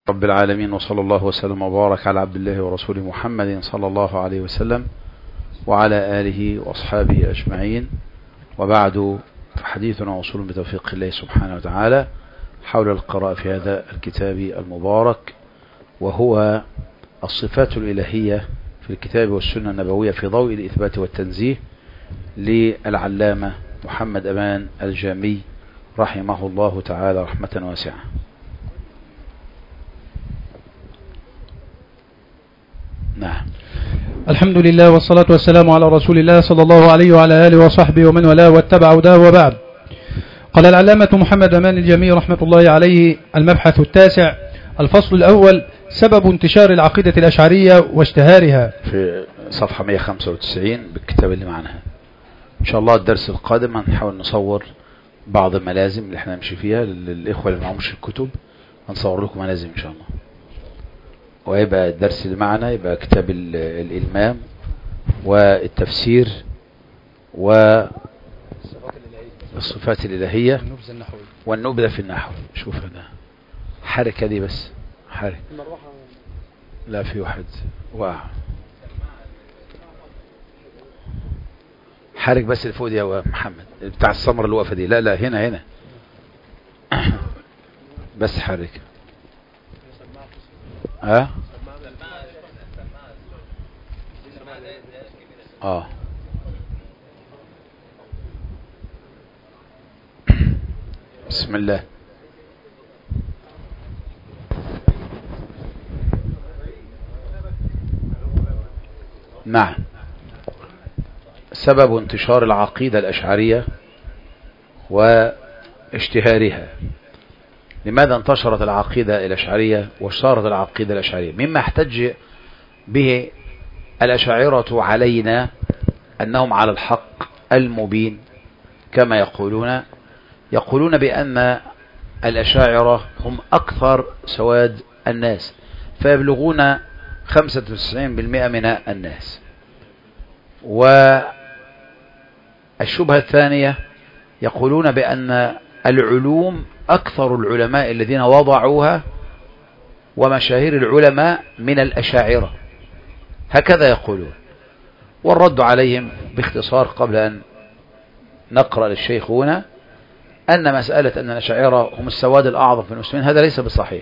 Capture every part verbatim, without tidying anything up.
رب العالمين، وصلى الله وسلم وبارك على عبد الله ورسوله محمد صلى الله عليه وسلم وعلى آله وأصحابه أجمعين. وبعد، فحديثنا وصول بتوفيق الله سبحانه وتعالى حول القراءة في هذا الكتاب المبارك، وهو الصفات الإلهية في الكتاب والسنة النبوية في ضوء الإثبات والتنزيه للعلامة محمد أمان الجامي رحمه الله تعالى رحمة واسعة. نعم. الحمد لله والصلاة والسلام على رسول الله صلى الله عليه وعلى آله وصحبه ومن والاه واتبع هداه، وبعد. قال العلامة محمد أمان الجامي رحمة الله عليه: المبحث التاسع، الفصل الأول، سبب انتشار العقيدة الأشعرية واشتهارها، في صفحة مئة وخمسة وتسعين بالكتاب اللي معنا. إن شاء الله الدرس القادم هنحاول نصور بعض الملازم اللي احنا نمشي فيها للإخوة اللي معهمش الكتب، هنصور لكم ملازم إن شاء الله. ويبقى الدرس اللي معنا يبقى كتاب الإلمام والتفسير والصفات الإلهية والنبذة في النحو. شوف هذا حركة دي، بس حركة. لا، في واحد واقع حرك بس اللي فوق دي يا محمد، بتاع السمر اللي واقفه دي. لا لا، هنا هنا بس حرك. ها اه بسم الله. نعم. سبب انتشار العقيدة الأشعرية واشتهارها. لماذا انتشرت العقيدة الأشعرية واشتهرت العقيدة الأشعرية؟ مما احتج به الأشاعرة علينا أنهم على الحق المبين، كما يقولون يقولون بأن الأشاعرة هم أكثر سواد الناس، فيبلغون خمسة وتسعين بالمئة من الناس. والشبهة الثانية يقولون بأن العلوم أكثر العلماء الذين وضعوها ومشاهير العلماء من الأشاعرة، هكذا يقولون. والرد عليهم باختصار قبل أن نقرأ للشيخ هنا أن مسألة أن الأشاعرة هم السواد الأعظم في المسلمين هذا ليس بالصحيح،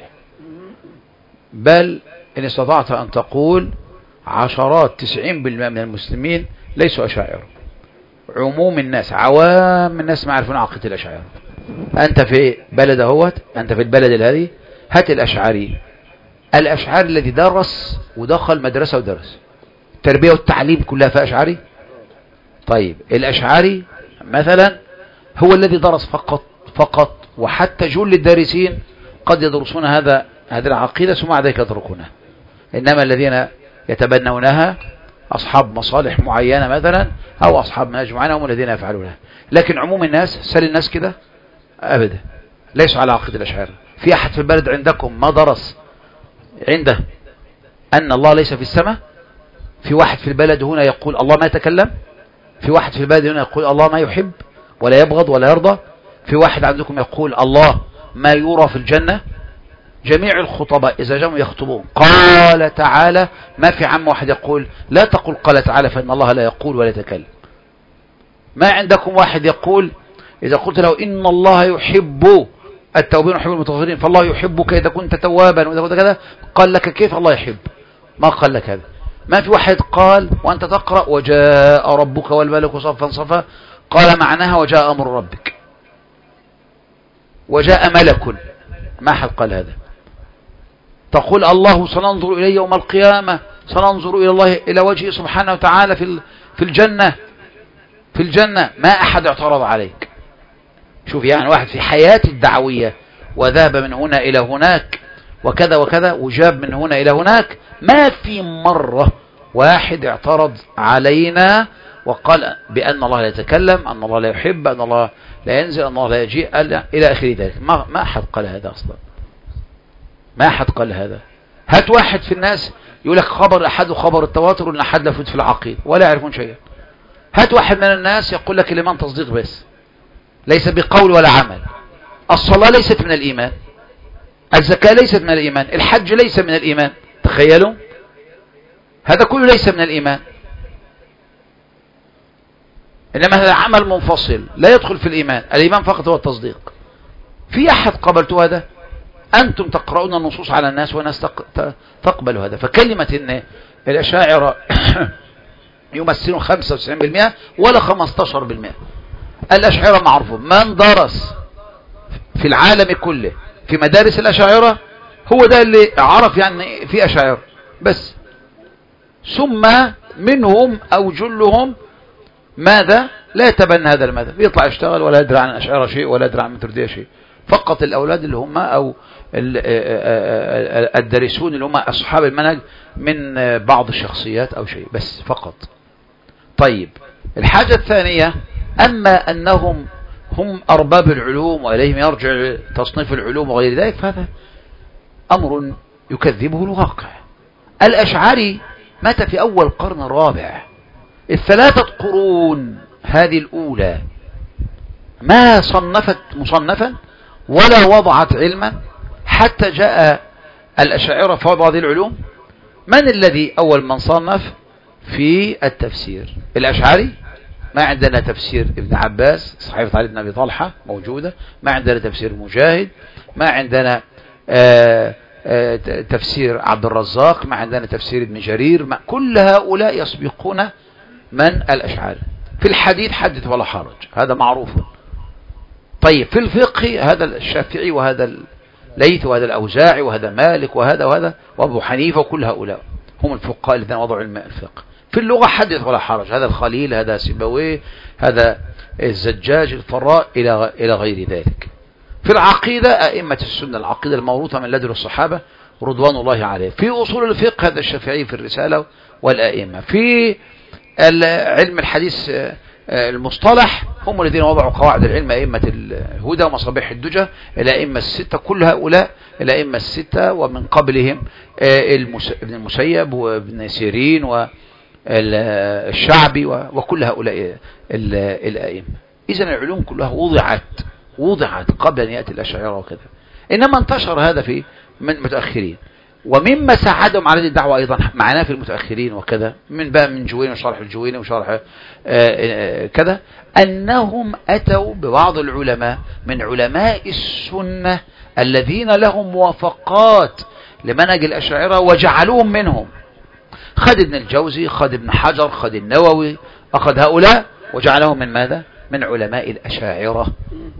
بل إن استطعت أن تقول عشرات تسعين بالمئة من المسلمين ليسوا أشاعرة. عموم الناس، عوام الناس ما يعرفون عقيدة الأشاعرة. أنت في بلد اهوت، أنت في البلد الهذي، هات الأشعري الأشعري الذي درس ودخل مدرسة ودرس التربية والتعليم كلها في أشعري. طيب الأشعري مثلا هو الذي درس فقط فقط وحتى جل الدارسين قد يدرسون هذا هذه العقيدة ثم بعد ذلك يتركونها. إنما الذين يتبنونها أصحاب مصالح معينة مثلا أو أصحاب منهج معينة هم الذين يفعلونها. لكن عموم الناس، سل الناس كده أبدا ليسوا على عقيدة الأشاعرة. في أحد في البلد عندكم ما درس عنده أن الله ليس في السماء؟ في واحد في البلد هنا يقول الله ما يتكلم؟ في واحد في البلد هنا يقول الله ما يحب ولا يبغض ولا يرضى؟ في واحد عندكم يقول الله ما يرى في الجنة؟ جميع الخطباء إذا جاءوا يخطبون قال تعالى، ما في عم واحد يقول لا تقول قال تعالى فإن الله لا يقول ولا يتكلم. ما عندكم واحد يقول إذا قلت له إن الله يحب التوابين ويحب المتطهرين فالله يحبك إذا كنت توابا وإذا كنت كذا، قال لك كيف الله يحب؟ ما قال لك هذا. ما في واحد قال وأنت تقرأ وجاء ربك والملك صفا صفا قال معناها وجاء أمر ربك وجاء ملك، ما حد قال هذا. تقول الله سننظر إليه يوم القيامة، سننظر إلى الله إلى وجهه سبحانه وتعالى في في الجنة في الجنة ما أحد اعترض عليك. شوف يعني واحد في حياة الدعوية وذهب من هنا إلى هناك وكذا وكذا وجاب من هنا إلى هناك، ما في مرة واحد اعترض علينا وقال بأن الله لا يتكلم، أن الله لا يحب، أن الله لا ينزل، أن الله لا يجيء إلى آخر ذلك. ما ما أحد قال هذا أصلا، ما أحد قال هذا. هات واحد في الناس يقول لك خبر أحد وخبر التواتر وأن أحد لا يفوت في العقيدة ولا يعرفون شيئا. هات واحد من الناس يقول لك الإيمان تصديق بس، ليس بقول ولا عمل. الصلاة ليست من الإيمان، الزكاة ليست من الإيمان، الحج ليس من الإيمان، تخيلوا، هذا كله ليس من الإيمان، إنما هذا عمل منفصل لا يدخل في الإيمان. الإيمان فقط هو التصديق. في أحد قبلتوا هذا؟ أنتم تقرؤون النصوص على الناس والناس تقبل هذا. فكلمة إن الأشاعرة يمثلون خمسة وتسعين بالمئة ولا خمسة عشر بالمئة. الأشاعرة معروفون، من درس في العالم كله في مدارس الأشاعرة هو ده اللي عرف يعني في أشاعرة بس، ثم منهم أو جلهم ماذا لا يتبنى هذا المذهب، يطلع يشتغل ولا يدري عن الأشاعرة شيء ولا يدري عن الماتريدية شيء. فقط الأولاد اللي هم أو الدارسون اللي هم أصحاب المنهج من بعض الشخصيات أو شيء بس فقط. طيب الحاجة الثانية، أما أنهم هم أرباب العلوم وإليهم يرجع تصنيف العلوم وغير ذلك، فهذا أمر يكذبه الواقع. الأشعري مات في أول القرن الرابع، الثلاثة قرون هذه الأولى ما صنفت مصنفا ولا وضعت علما حتى جاء الأشاعرة في وضع هذه العلوم. من الذي أول من صنف في التفسير؟ الأشعري. ما عندنا تفسير ابن عباس صحيفة علي بن أبي طلحة موجودة، ما عندنا تفسير مجاهد، ما عندنا آآ آآ تفسير عبد الرزاق، ما عندنا تفسير ابن جرير، ما كل هؤلاء يسبقون من الأشعري. في الحديث حدث ولا حرج، هذا معروف. طيب في الفقه هذا الشافعي وهذا الليث وهذا الأوزاعي وهذا مالك وهذا وهذا وأبو حنيفة، وكل هؤلاء هم الفقهاء الذين وضعوا علم الفقه. في اللغة حدث ولا حرج، هذا الخليل، هذا سيبويه، هذا الزجاج، الفراء، إلى إلى غير ذلك. في العقيدة أئمة السنة، العقيدة الموروثة من لدن الصحابة رضوان الله عليه. في أصول الفقه هذا الشافعي في الرسالة والأئمة. في علم الحديث المصطلح هم الذين وضعوا قواعد العلم، أئمة الهدى ومصابيح الدجى، الأئمة الستة، كل هؤلاء الأئمة الستة، ومن قبلهم ابن المسيب وابن سيرين والشعبي وكل هؤلاء الأئمة. إذن العلوم كلها وضعت وضعت قبل أن يأتي الأشاعرة وكذا، إنما انتشر هذا في من متأخرين. ومما ساعدهم على هذه الدعوة أيضا معناه في المتأخرين وكذا، من بقى من جويني وشرح الجويني وشرح آآ آآ كذا، أنهم أتوا ببعض العلماء من علماء السنة الذين لهم موافقات لمنهج الأشاعرة وجعلوهم منهم. خد ابن الجوزي، خد ابن حجر، خد النووي، أخذ هؤلاء وجعلهم من ماذا؟ من علماء الأشاعرة.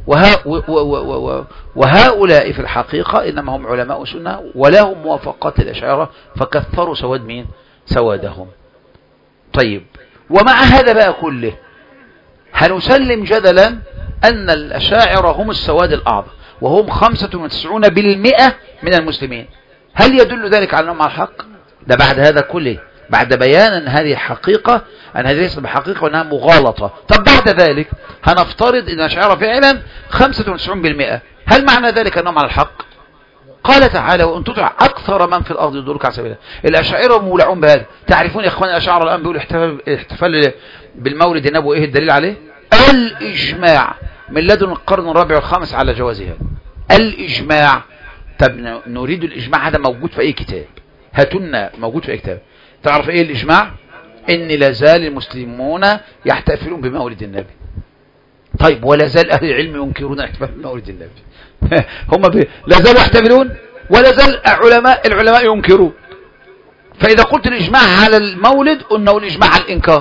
وهؤلاء في الحقيقة إنما هم علماء سنة ولهم موافقات الأشاعرة، فكثروا سواد مين؟ سوادهم. طيب ومع هذا بقى كله هنسلم جدلا أن الأشاعرة هم السواد الأعظم وهم خمسة وتسعون بالمئة من المسلمين. هل يدل ذلك على أنهم على الحق؟ ده بعد هذا كله، بعد بيان أن هذه حقيقة، أن هذه ليست بحقيقة وأنها مغالطة. طب بعد ذلك هنفترض أن الأشاعرة فعلا خمسة وتسعون بالمئة، هل معنى ذلك أنهم على الحق؟ قال تعالى وأن تطع أكثر من في الأرض يضلوك عن سبيل الله. الأشاعرة مولعون بهذا. تعرفون يا إخوان الأشاعرة الآن بيقولوا احتفال, احتفال بالمولد النبوي، إيه الدليل عليه؟ الإجماع من لدن القرن الرابع والخامس على جوازها. الإجماع. طب نريد الإجماع، هذا موجود في أي كتاب؟ هاتنا موجود في أي كتاب. تعرف إيه الإجماع؟ إن لازال المسلمون يحتفلون بمولد النبي. طيب ولا زال أهل العلم ينكرون احتفال بمولد النبي. هم لا زالوا يحتفلون ولا زال علماء العلماء ينكرون. فإذا قلت الإجماع على المولد قلنا الإجماع على الإنكار.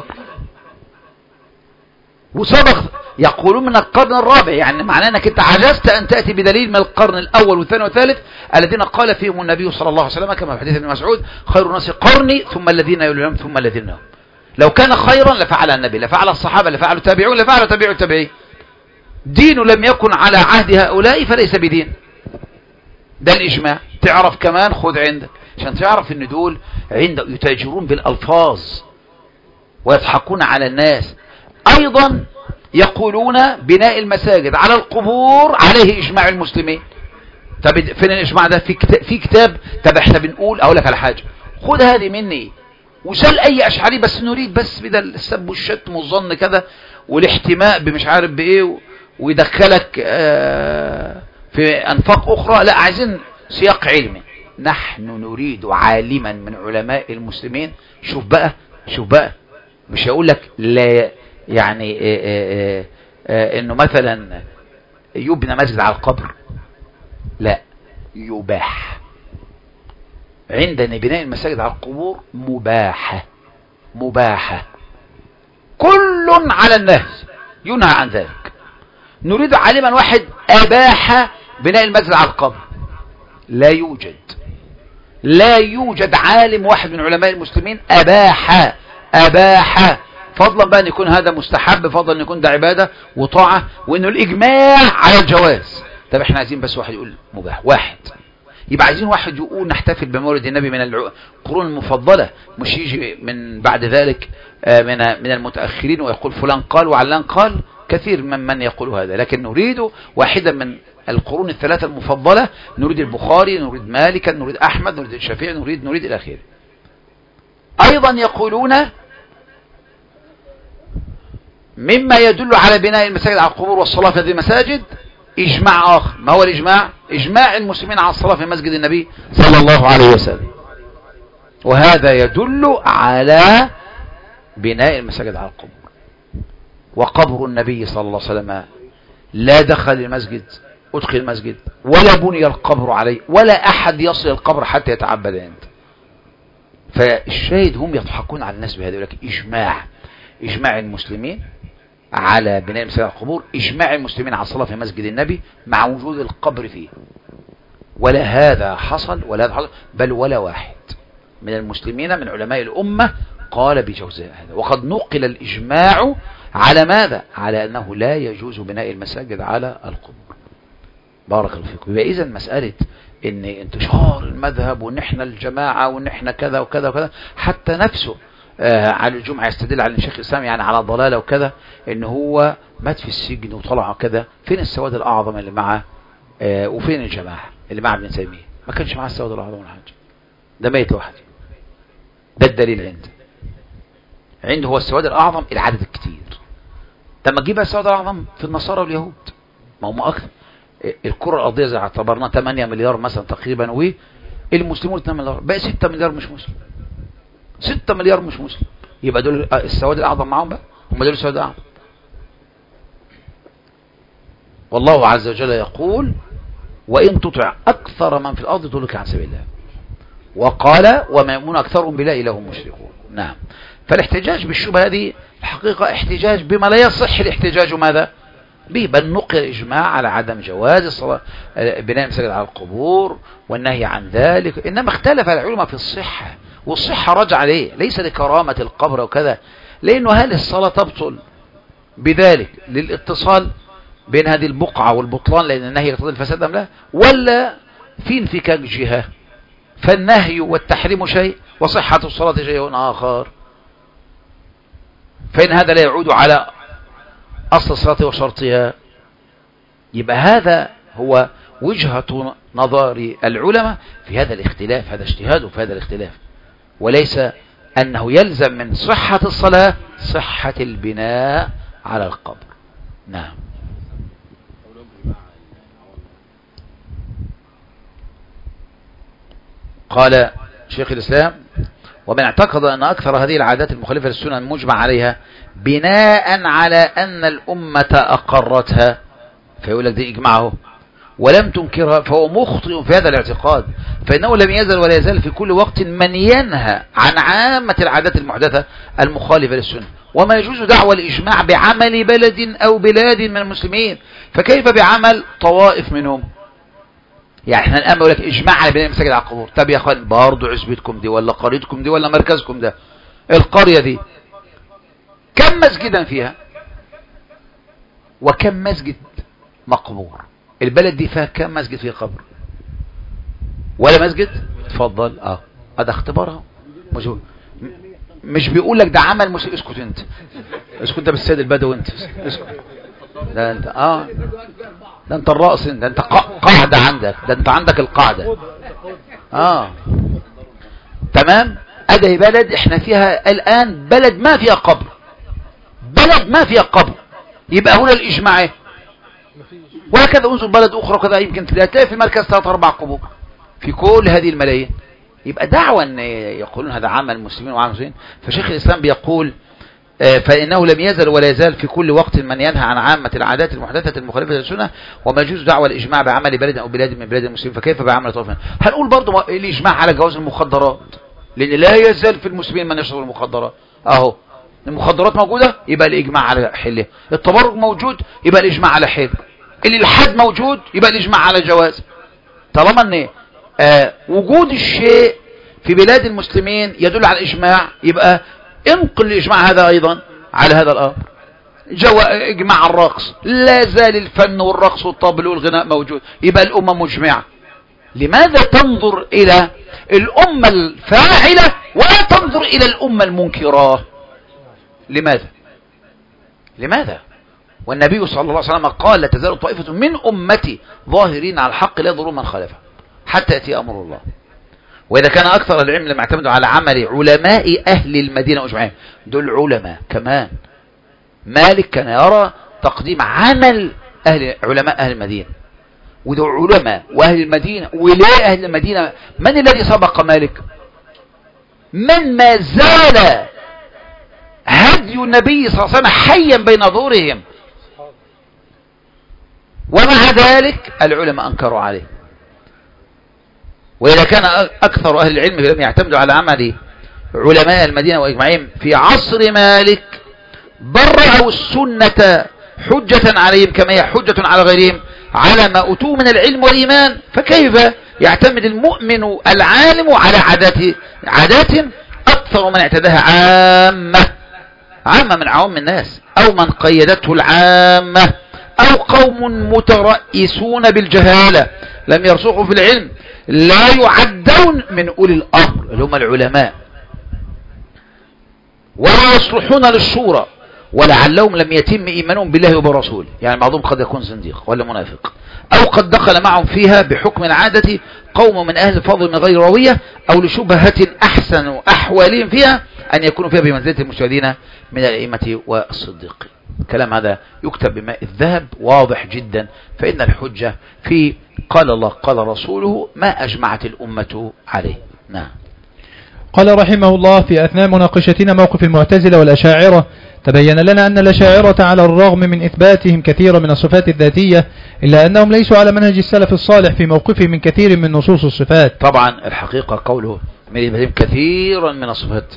وسبق يقولون من القرن الرابع، يعني معناه أنك أنت عجزت أن تأتي بدليل من القرن الأول والثاني والثالث الذين قال فيهم النبي صلى الله عليه وسلم كما في حديث ابن مسعود: خير الناس قرني ثم الذين يلونهم ثم الذين يلونهم. لو كان خيرا لفعل النبي، لفعل الصحابة، لفعل التابعون، لفعل تابعوا التابعين. دين لم يكن على عهد هؤلاء فليس بدين. ده الإجماع. تعرف كمان، خذ عندك عشان تعرف ان دول عند يتاجرون بالألفاظ ويضحكون على الناس. أيضا يقولون بناء المساجد على القبور عليه إجماع المسلمين. طب فين الإجماع ده؟ في كتاب, في كتاب. طب احنا بنقول أقول لك على حاجة، خذ هذه مني وسأل أي أشعري، بس نريد بس بدل السب والشتم والظن كذا والاحتماء بمش عارف بإيه ويدخلك في أنفاق أخرى. لا، عايزين سياق علمي. نحن نريد عالما من علماء المسلمين. شوف بقى شوف بقى مش هقول لك لا يعني آآ آآ آآ انه مثلا يبنى مسجد على القبر، لا، يباح عندنا بناء المساجد على القبور مباحة مباحة كل على الناس ينهى عن ذلك. نريد عالما واحد أباح بناء المسجد على القبر، لا يوجد لا يوجد عالم واحد من علماء المسلمين أباح أباح فضلا بقى أن يكون هذا مستحب، فضلا أن يكون ده عبادة وطاعة، وأنه الإجماع على الجواز. طب احنا عايزين بس واحد يقول مباح، واحد. يبقى عايزين واحد يقول نحتفل بمولد النبي من القرون المفضلة، مش يجي من بعد ذلك من من المتأخرين ويقول فلان قال وعلان قال. كثير من من يقول هذا، لكن نريد واحدا من القرون الثلاثة المفضلة. نريد البخاري، نريد مالكا، نريد أحمد، نريد الشافعي، نريد نريد إلى آخره. أيضا يقولون مما يدل على بناء المساجد على القبور والصلاة في هذه المساجد إجماع آخر. ما هو الإجماع؟ إجماع المسلمين على الصلاة في مسجد النبي صلى الله عليه وسلم، وهذا يدل على بناء المساجد على القبور. وقبر النبي صلى الله عليه وسلم لا دخل المسجد أدخل المسجد ولا بني القبر عليه، ولا أحد يصل القبر حتى يتعبد عنده. فالشاهد هم يضحكون على الناس بهذا، لكن إجماع إجماع المسلمين على بناء مساجد القبور، إجماع المسلمين على الصلاة في مسجد النبي مع وجود القبر فيه. ولا هذا حصل ولا هذا حصل، بل ولا واحد من المسلمين من علماء الأمة قال بجواز هذا. وقد نقل الإجماع على ماذا؟ على أنه لا يجوز بناء المساجد على القبور. بارك الله فيكم. يبقى إذن مسألة ان انتشار المذهب وان احنا الجماعة وان احنا كذا وكذا وكذا، حتى نفسه آه على الجمعة يستدل على الشيخ الإسلام يعني على ضلالة وكذا، ان هو مات في السجن وطلع كذا. فين السواد الأعظم اللي معه آه وفين الجماعة اللي مع ابن تيمية؟ ما كانش معاه السواد الأعظم ولا حاجة، ده ميت لوحده. ده الدليل عنده عنده هو السواد الأعظم العدد الكتير. لما تجيبها السواد الأعظم في النصارى واليهود، ما هم أكثر. الكرة الأرضية زي اعتبرنا ثمانية مليار مثلا تقريبا، والمسلمون اثنين مليار، بقى ستة مليار مش مسلم. ستة مليار مش مسلم، يبقى دول السواد الأعظم معهم بقى، هم دول السواد الأعظم. والله عز وجل يقول وإن تطع أكثر من في الأرض يضلوك عن سبيل الله، وقال وما يؤمن أكثرهم بالله إلا هم مشركون. نعم. فالاحتجاج بالشبهة هذه الحقيقة احتجاج بما لا يصح الاحتجاج ماذا به، بل نقل إجماع على عدم جواز الصلاة بناء المساجد على القبور والنهي عن ذلك. إنما اختلف العلماء في الصحة، والصحة رجع عليه ليس لكرامة القبر وكذا، لأنه هل الصلاة تبطل بذلك للاتصال بين هذه البقعة والبطلان لأن النهي يقتضي الفساد أم لا، ولا في انفكاك جهة؟ فالنهي والتحريم شيء وصحة الصلاة شيء آخر. فإن هذا لا يعود على أصل الصلاة وشرطها، يبقى هذا هو وجهة نظر العلماء في هذا الاختلاف، هذا اجتهاد في هذا الاختلاف، وليس أنه يلزم من صحة الصلاة صحة البناء على القبر. نعم. قال شيخ الإسلام ومن اعتقد أن أكثر هذه العادات المخالفة للسنة المجمع عليها بناء على أن الأمة أقرتها، فيقول لك دي إجماعه ولم تنكرها، فهو مخطئ في هذا الاعتقاد، فإنه لم يزل ولا يزال في كل وقت من ينهى عن عامة العادات المحدثة المخالفة للسنة. وما يجوز دعوى الإجماع بعمل بلد أو بلاد من المسلمين، فكيف بعمل طوائف منهم؟ يعني احنا الآن بقول لك إجماع على بناء المساجد على القبور. طب يا أخوان برضه عزبتكم دي ولا قريتكم دي ولا مركزكم ده، القرية دي كم مسجدا فيها وكم مسجد مقبور؟ البلد دي فيها كم مسجد فيه قبر ولا مسجد؟ تفضل. اه هذا اختبارها. مش مش بيقول لك ده عمل مش اسكت انت اسكت انت بالسيد البدوي انت اسكت. ده انت اه ده انت الرأس، ده انت قاعدة عندك، ده انت عندك القاعدة. اه تمام. ادي بلد احنا فيها الان بلد ما فيها قبر، بلد ما فيها قبر، يبقى هنا الاجماع. وهكذا انظر بلد اخرى كذا يمكن تلاقي في المركز ثلاث اربع قبور، في كل هذه الملايين. يبقى دعوة أن يقولون هذا عمل المسلمين وعمل المسلمين. فشيخ الإسلام بيقول فإنه لم يزل ولا يزال في كل وقت من ينهى عن عامة العادات المحدثة المخالفة للسنة، وما يجوز دعوة الإجماع بعمل بلد أو بلاد من بلاد المسلمين، فكيف بعمل طرفين؟ هنقول برضو الإجماع على جواز المخدرات، لأن لا يزال في المسلمين من يشرب المخدرات. أهو المخدرات موجودة يبقى الإجماع على حله، التبرج موجود يبقى الإجماع على حله، الإلحاد موجود يبقى الإجماع على جواز. طالما أن آه وجود الشيء في بلاد المسلمين يدل على الإجماع، يبقى انقل الإجماع هذا أيضا على هذا الأمر. جوا إجماع الرقص، لا زال الفن والرقص والطبل والغناء موجود، يبقى الأمة مجمعة. لماذا تنظر إلى الأمة الفاعلة ولا تنظر إلى الأمة المنكرة؟ لماذا؟ لماذا؟ والنبي صلى الله عليه وسلم قال لا تزال طائفة من أمتي ظاهرين على الحق لا يضرون من خالفه حتى يأتي أمر الله. وإذا كان أكثر العلم لما اعتمدوا على عمل علماء أهل المدينة وإجماعهم، دول علماء كمان. مالك كان يرى تقديم عمل أهل علماء أهل المدينة، ودول علماء وأهل المدينة. وليه أهل المدينة؟ من الذي سبق مالك؟ من ما زال هدي النبي صلى الله عليه وسلم حيا بين ظهورهم، ومع ذلك العلماء أنكروا عليه. وإذا كان أكثر أهل العلم لم يعتمدوا على عمل علماء المدينة وإجماعهم في عصر مالك، برعوا السنة حجة عليهم كما هي حجة على غيرهم على ما أتوا من العلم والإيمان، فكيف يعتمد المؤمن العالم على عادات عادات أكثر من اعتداها عامة عامة من عوام الناس، أو من قيدته العامة، أو قوم مترئسون بالجهالة لم يرسخوا في العلم لا يعدون من أولي الأمر اللي هم العلماء، ولا يصلحون للشورى، ولعلهم لم يتم إيمانهم بالله وبرسوله. يعني بعضهم قد يكون زنديق ولا منافق، أو قد دخل معهم فيها بحكم العادة قوم من أهل الفضل من غير روية، أو لشبهة أحسن أحوالهم فيها أن يكونوا فيها بمنزلة المجتهدين من الأئمة والصديقين. الكلام هذا يكتب بماء الذهب واضح جدا، فإن الحجة في قال الله قال رسوله ما أجمعت الأمة عليه. نعم. قال رحمه الله في أثناء مناقشتنا موقف المعتزلة والأشاعرة، تبين لنا أن الأشاعرة على الرغم من إثباتهم كثيرا من الصفات الذاتية إلا أنهم ليسوا على منهج السلف الصالح في موقفهم من كثير من نصوص الصفات. طبعا الحقيقة قوله من إثباتهم كثيرا من الصفات،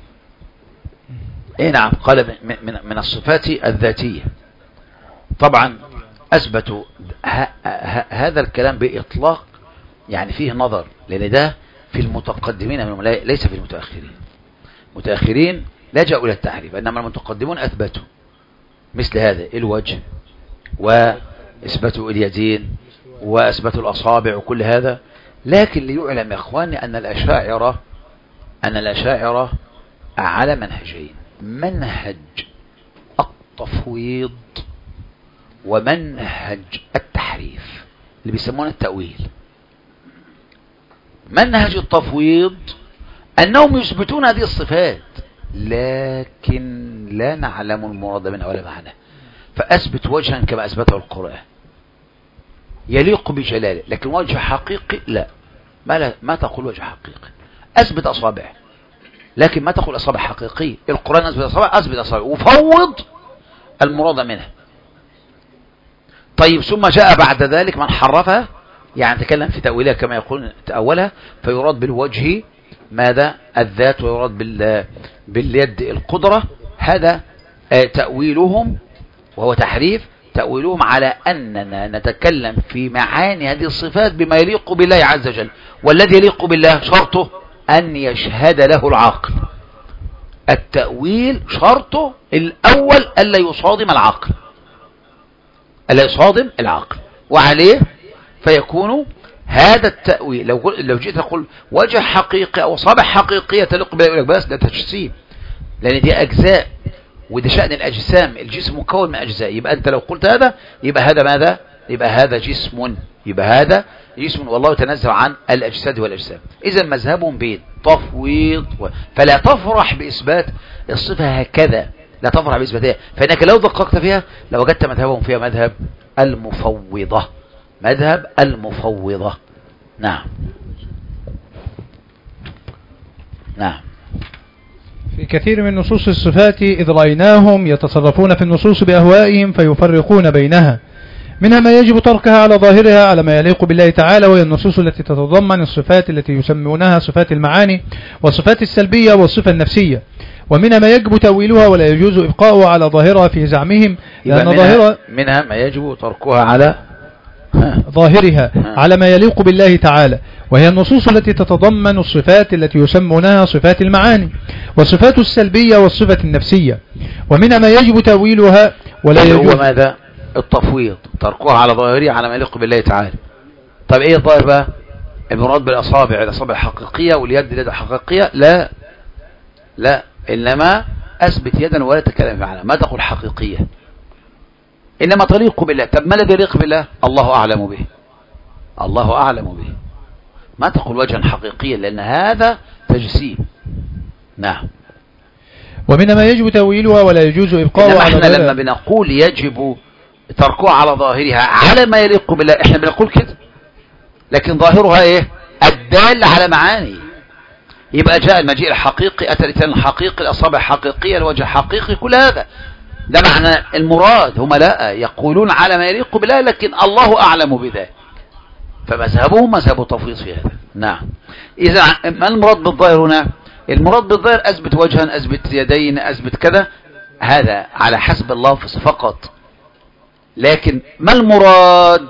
إيه نعم، قال من, من, من الصفات الذاتية. طبعا أثبتوا هذا الكلام بإطلاق، يعني فيه نظر، لأن ده في المتقدمين منهم ليس في المتأخرين. متأخرين لجأوا إلى التحريف، إنما المتقدمون أثبتوا مثل هذا الوجه وإثبتوا اليدين وإثبتوا الأصابع وكل هذا. لكن ليعلم يا إخواني أن الأشاعرة أن الأشاعرة على منهجين: منهج التفويض ومنهج التحريف اللي بيسمونه التأويل. منهج التفويض أنهم يثبتون هذه الصفات لكن لا نعلم المراد منها ولا معنى، فأثبت وجها كما أثبته القرآن يليق بجلاله، لكن وجه حقيقي لا، ما, لا ما تقول وجه حقيقي. أثبت أصابع لكن ما تقول أصابع حقيقي. القرآن أثبت أصابع، أثبت أصابع وفوض المراد منها. طيب ثم جاء بعد ذلك من حرفها، يعني تكلم في تأويلها كما يقولون تأولها، فيراد بالوجه ماذا؟ الذات، ويراد بال باليد القدرة. هذا تأويلهم وهو تحريف. تأويلهم على أننا نتكلم في معاني هذه الصفات بما يليق بالله عز وجل، والذي يليق بالله شرطه أن يشهد له العقل. التأويل شرطه الأول ألا يصادم العقل، ألا يصادم العقل، وعليه فيكون هذا التأويل. لو لو جيت أقول وجه حقيقي أو أصابع حقيقية تليق بالله، بس ده تجسيم، لأن دي أجزاء، وده شأن الأجسام، الجسم مكون من أجزاء. يبقى أنت لو قلت هذا يبقى هذا ماذا؟ يبقى هذا جسم، يبقى هذا جسم، والله تنزه عن الأجساد والأجسام. إذا مذهبهم بين تفويض و... فلا تفرح بإثبات الصفة هكذا، لا تفرح بإثباتها، فإنك لو دققت فيها لوجدت مذهبهم فيها مذهب المفوضة، مذهب المفوضة. نعم. نعم. في كثير من نصوص الصفات إذ رأيناهم يتصرفون في النصوص بأهوائهم فيفرقون بينها، منها ما يجب تركها على ظاهرها على ما يليق بالله تعالى، وهي النصوص التي تتضمن الصفات التي يسمونها صفات المعاني والصفات السلبية والصفة النفسية، ومنها ما يجب تأويلها ولا يجوز إبقاؤها على ظاهرها في زعمهم، لأن منها, ظاهرها منها ما يجب تركها على ظاهرها على ما يليق بالله تعالى، وهي النصوص التي تتضمن الصفات التي يسمونها صفات المعاني والصفات السلبية والصفة النفسية، ومنها ما يجب تأويلها ولا يجوز. هو ماذا؟ التفويض، تركها على ظاهرها على ما يليق بالله تعالى. طب ايه الظاهر بقى؟ المراد بالاصابع الاصابع الحقيقية واليد اليد الحقيقية؟ لا لا، انما اثبت يدا ولا تتكلم عنها، ما تقول حقيقية، انما تليق بالله. طب ما الذي يليق بالله؟ الله اعلم به، الله اعلم به، ما تقول وجها حقيقيا لان هذا تجسيم. نعم. ومنها ما يجب تأويلها ولا يجوز إبقاؤها على احنا لما بنقول يجب تركها على ظاهرها على ما يليق بالله احنا بنقول كده، لكن ظاهرها ايه؟ الدال على معاني. يبقى جاء المجيء الحقيقي، اتى الاتيان الحقيقي، الاصابع حقيقية، الوجه حقيقي، كل هذا ده معنى المراد. هم لا يقولون على ما يليق بالله لكن الله اعلم بذلك، فمذهبهم مذهب تفويض في هذا. نعم. اذا ما المراد بالظاهر هنا؟ المراد بالظاهر اثبت وجها، اثبت يدين، اثبت كذا، هذا على حسب اللفظ فقط. لكن ما المراد؟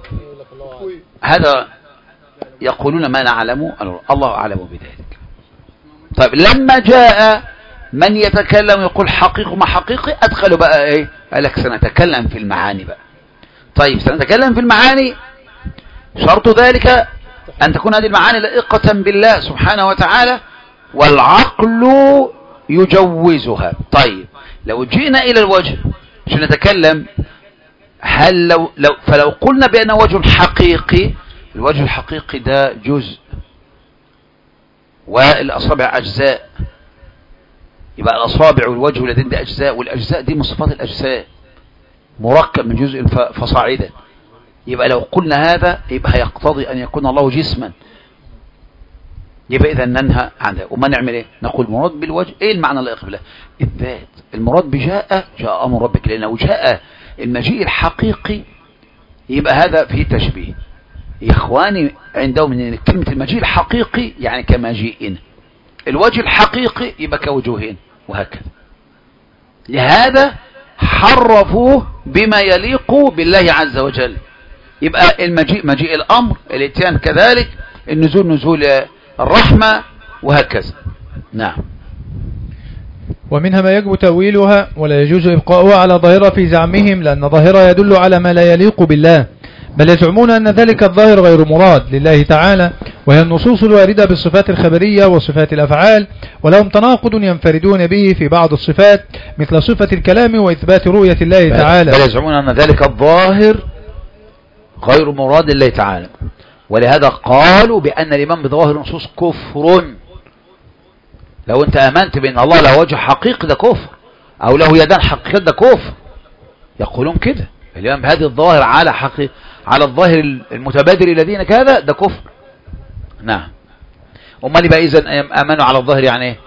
هذا يقولون ما نعلم، الله اعلم بذلك. طيب لما جاء من يتكلم يقول حقيقي ما حقيقي، ادخلوا بقى ايه؟ قال لك سنتكلم في المعاني بقى. طيب سنتكلم في المعاني، شرط ذلك ان تكون هذه المعاني لائقة بالله سبحانه وتعالى والعقل يجوزها. طيب لو جئنا الى الوجه عشان نتكلم، هل لو, لو فلو قلنا بأنه وجه حقيقي، الوجه الحقيقي ده جزء والأصابع أجزاء، يبقى الأصابع والوجه واليدين ده أجزاء، والأجزاء دي من صفات الأجزاء، مركب من جزء فصاعدا. يبقى لو قلنا هذا يبقى يقتضي أن يكون الله جسما، يبقى إذا ننهى عن ذلك. وما نعمل إيه؟ نقول مراد بالوجه إيه المعنى اللائق بالله؟ الذات. المراد بجاء جاء أمر ربك، لأنه جاء المجيء الحقيقي، يبقى هذا فيه تشبيه. يا إخواني عندهم من كلمة المجيء الحقيقي يعني كمجيئنا، الوجه الحقيقي يبقى كوجوهين، وهكذا. لهذا حرفوه بما يليق بالله عز وجل. يبقى المجيء مجيء الأمر، الاتيان كذلك، النزول نزول الرحمة، وهكذا. نعم. ومنها ما يجب تأويلها ولا يجوز إبقاؤها على ظاهرها في زعمهم، لأن ظاهرها يدل على ما لا يليق بالله، بل يزعمون أن ذلك الظاهر غير مراد لله تعالى، وهي النصوص الواردة بالصفات الخبرية وصفات الأفعال، ولهم تناقض ينفردون به في بعض الصفات مثل صفة الكلام وإثبات رؤية الله تعالى. بل يزعمون أن ذلك الظاهر غير مراد لله تعالى، ولهذا قالوا بأن الإيمان بظواهر النصوص كفر. لو أنت آمنت بأن الله له وجه حقيقي ده كفر، أو له يدان حقيقية ده كفر. يقولون كده الإيمان بهذه الظاهر على حقيقة على الظاهر المتبادر إلى دينك هذا ده كفر. نعم. وما اللي بقى إذن آمنوا على الظاهر يعني ايه؟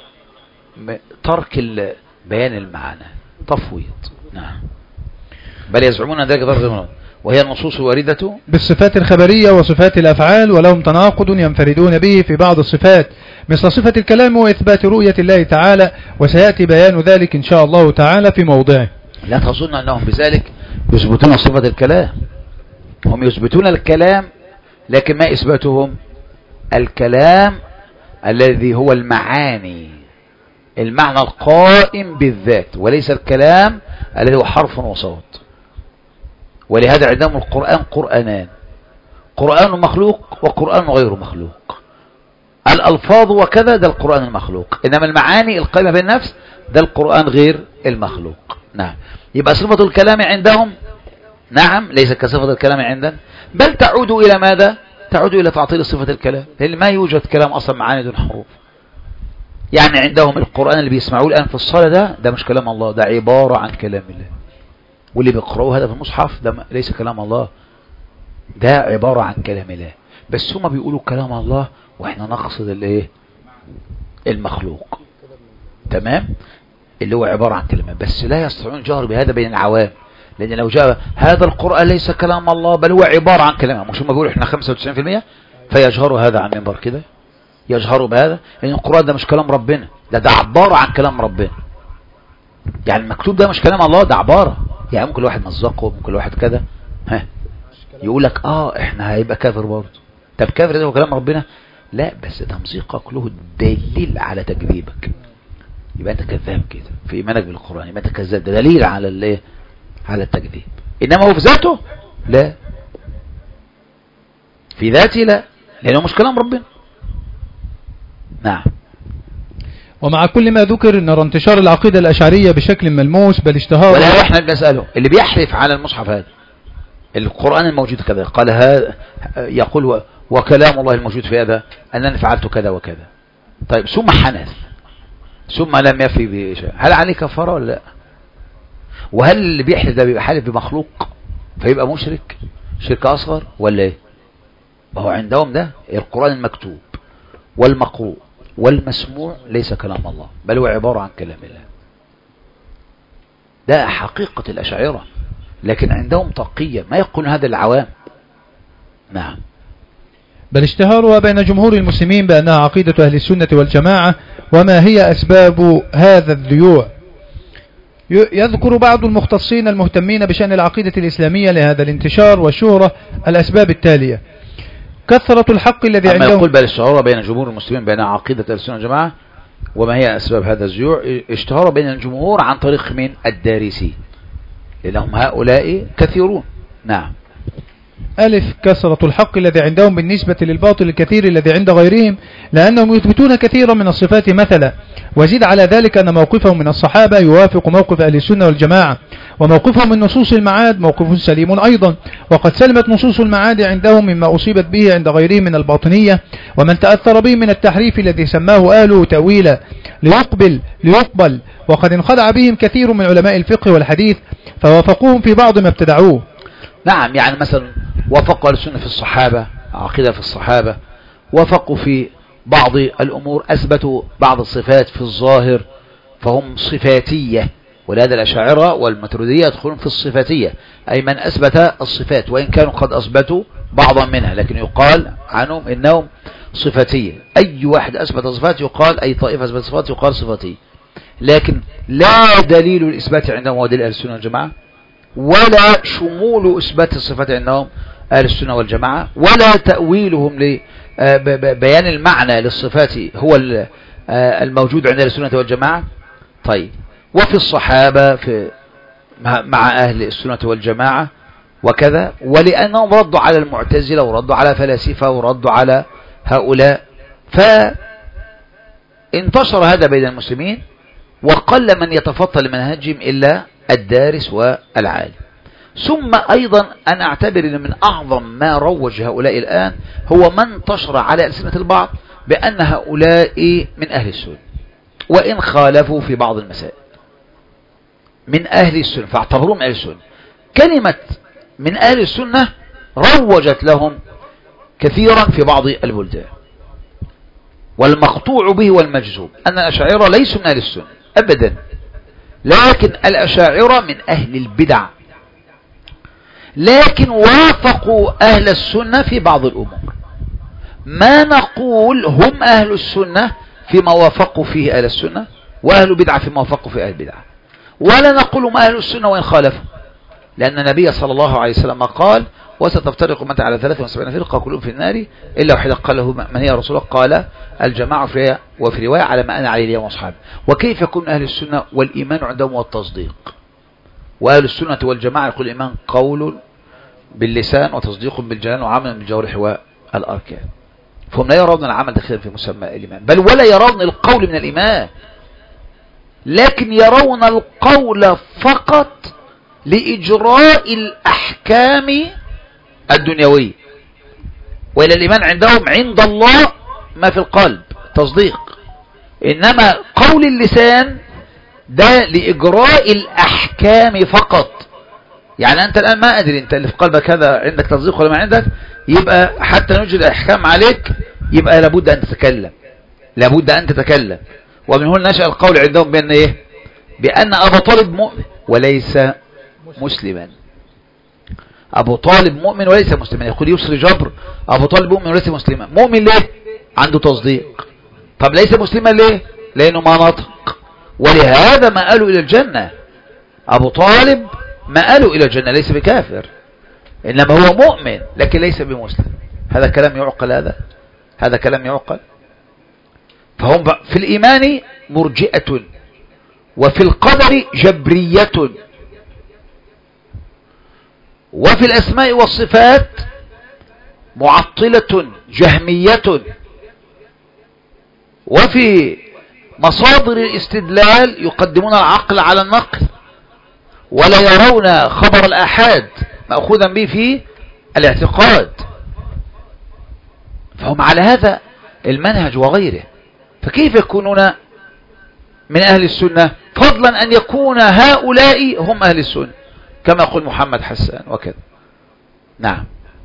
ترك بيان المعنى، تفويض. نعم. بل يزعمون ذلك ظاهر، وهي النصوص الواردة بالصفات الخبرية وصفات الأفعال، ولهم تناقض ينفردون به في بعض الصفات مثل صفة الكلام وإثبات رؤية الله تعالى، وسيأتي بيان ذلك إن شاء الله تعالى في موضعه. لا تظن أنهم بذلك يثبتون صفة الكلام، هم يثبتون الكلام لكن ما إثباتهم؟ الكلام الذي هو المعاني، المعنى القائم بالذات، وليس الكلام الذي هو حرف وصوت. ولهذا عندهم القرآن قرآنان، قرآن مخلوق وقرآن غير مخلوق. الألفاظ وكذا ده القرآن المخلوق، إنما المعاني القائمة بالنفس ده القرآن غير المخلوق. نعم. يبقى صفة الكلام عندهم نعم ليس كصفة الكلام عندنا، بل تعود إلى ماذا؟ تعود إلى تعطيل صفة الكلام، لأن ما يوجد كلام أصلا معاني دون حروف. يعني عندهم القرآن اللي بيسمعوه الآن في الصلاة ده ده مش كلام الله، ده عبارة عن كلام الله. واللي بيقرأوه هذا في المصحف ده ليس كلام الله، ده عبارة عن كلام الله، بس هما بيقولوا كلام الله واحنا نقصد الايه؟ المخلوق. تمام، اللي هو عبارة عن كلمات، بس لا يستطيعون الجهر بهذا بين العوام، لأن لو جاء هذا القرآن ليس كلام الله بل هو عبارة عن كلام، مش هم بيقولوا احنا خمسة وتسعين بالمئة، فيجهروا هذا عن منبر كده، يجهروا بهذا لأن القرآن ده مش كلام ربنا، ده ده عبارة عن كلام ربنا. يعني المكتوب ده مش كلام الله، ده عبارة. يعني ممكن واحد مزقه، ممكن واحد كده ها يقول لك اه احنا هيبقى كافر برضه. طب كافر ده هو كلام ربنا؟ لا، بس تمزيقك له دليل على تكذيبك، يبقى انت كذاب كده في ايمانك بالقرآن، يبقى انت كذاب، ده دليل على الايه، على التكذيب. انما هو في ذاته لا، في ذاته لا، لانه مش كلام ربنا. نعم. ومع كل ما ذكر نرى انتشار العقيدة الأشعرية بشكل ملموس بل اشتهار. ولا احنا بنسأله اللي بيحلف على المصحف هذا القرآن الموجود كذا، قال هذا، يقول وكلام الله الموجود في هذا أنني فعلت كذا وكذا. طيب ثم حنث ثم لم يفي بشيء، هل عليه كفارة ولا لا؟ وهل اللي بيحلف ده بيبقى حالف بمخلوق فيبقى مشرك شرك أصغر ولا ايه؟ وهو عندهم ده القرآن المكتوب والمقروء والمسموع ليس كلام الله بل هو عبارة عن كلام الله. ده حقيقة الأشاعرة، لكن عندهم تقية ما يقول هذا العوام. نعم. بل اشتهارها بين جمهور المسلمين بأنها عقيدة أهل السنة والجماعة. وما هي أسباب هذا الذيوع؟ يذكر بعض المختصين المهتمين بشأن العقيدة الإسلامية لهذا الانتشار والشهرة الأسباب التالية: كثرة الحق الذي عندهم. يقول بل اشتهار بين جمهور المسلمين بأنها عقيدة أهل السنة والجماعة. وما هي أسباب هذا الذيوع؟ اشتهار بين الجمهور عن طريق من الدارسين، لأنهم هؤلاء كثيرون. نعم. ألف: كثرة الحق الذي عندهم بالنسبة للباطل الكثير الذي عند غيرهم، لأنهم يثبتون كثيرا من الصفات مثلا. وزيد على ذلك أن موقفهم من الصحابة يوافق موقف أهل السنة والجماعة، وموقفهم من نصوص المعاد موقف سليم أيضا. وقد سلمت نصوص المعاد عندهم مما أصيبت به عند غيرهم من الباطنية ومن تأثر به من التحريف الذي سماه أهله تأويلا ليقبل ليقبل. وقد انخدع بهم كثير من علماء الفقه والحديث فوافقوهم في بعض ما ابتدعوه. نعم، يعني مثلا وافقوا السنة في الصحابة، عقيدة في الصحابة، وافقوا في بعض الأمور، أثبتوا بعض الصفات في الظاهر فهم صفاتية. ولهذا الأشاعرة والماتريدية يدخلون في الصفاتية، أي من أثبت الصفات وإن كانوا قد أثبتوا بعضا منها، لكن يقال عنهم إنهم صفاتية. أي واحد أثبت صفات يقال، أي طائفة أثبت صفات يقال صفاتية. لكن لا دليل الإثبات عندهم هو دليل أهل السنة والجماعة، ولا شمول إثبات الصفات عندهم أهل السنة والجماعة، ولا تأويلهم لبيان المعنى للصفات هو الموجود عند أهل السنة والجماعة. طيب، وفي الصحابة في مع أهل السنة والجماعة وكذا، ولأنهم ردوا على المعتزلة وردوا على فلاسفة وردوا على هؤلاء، فانتشر هذا بين المسلمين، وقل من يتفضل منهجهم إلا الدارس والعالم. ثم أيضا أنا أعتبر أن من أعظم ما روج هؤلاء الآن هو من انتشر على ألسنة البعض بأن هؤلاء من أهل السنة وإن خالفوا في بعض المسائل، من أهل السنة، فاعتبروهم أهل السنة. كلمة من أهل السنة روجت لهم كثيرا في بعض البلدان، والمقطوع به والمجزوم أن الأشاعرة ليسوا من أهل السنة أبدا، لكن الأشاعرة من أهل البدع، لكن وافقوا أهل السنة في بعض الأمور. ما نقول هم أهل السنة فيما وافقوا فيه أهل السنة، وأهل البدعة فيما وافقوا فيه أهل البدعة، ولا نقول هم أهل السنة وإن خالفوا، لأن النبي صلى الله عليه وسلم قال: وستفترق أمتي على ثلاثة وسبعين فرقة كلهم في النار إلا واحدة. قال له: من هي رسول الله؟ قال: الجماعة في وفي رواية على ما أنا عليه اليوم وأصحابي. وكيف يكون أهل السنة والإيمان عندهم والتصديق؟ وأهل السنة والجماعة يقول الإيمان قول باللسان وتصديق بالجنان وعمل بالجوارح والأركان، فهم لا يرون العمل داخلا في مسمى الإيمان، بل ولا يرون القول من الإيمان، لكن يرون القول فقط لإجراء الأحكام الدنيوية، وإلى الإيمان عندهم عند الله ما في القلب تصديق، إنما قول اللسان ده لإجراء الأحكام فقط. يعني أنت الآن ما أدري أنت اللي في قلبك هذا عندك تصديق ولا ما عندك، يبقى حتى نجري الأحكام عليك يبقى لابد أن تتكلم، لابد أن تتكلم. ومن هنا نشأ القول عندهم بأن إيه؟ بأن أبا طالب مؤمن وليس مسلما. أبو طالب مؤمن وليس مسلما. يقول يسري جبر أبو طالب مؤمن وليس مسلما. مؤمن ليه؟ عنده تصديق. طب ليس مسلما ليه؟ لأنه ما نطق، ولهذا ما قالوا إلى الجنة. أبو طالب ما قالوا إلى الجنة، ليس بكافر، إنما هو مؤمن لكن ليس بمسلم. هذا كلام يعقل؟ هذا هذا كلام يعقل؟ فهم في الإيمان مرجئة، وفي القدر جبرية، وفي الأسماء والصفات معطلة جهمية، وفي مصادر الاستدلال يقدمون العقل على النقل، ولا يرون خبر الآحاد مأخوذا به في الاعتقاد. فهم على هذا المنهج وغيره. فكيف يكونون من أهل السنة، فضلا أن يكون هؤلاء هم أهل السنة كما يقول محمد حسان وكذا. نعم.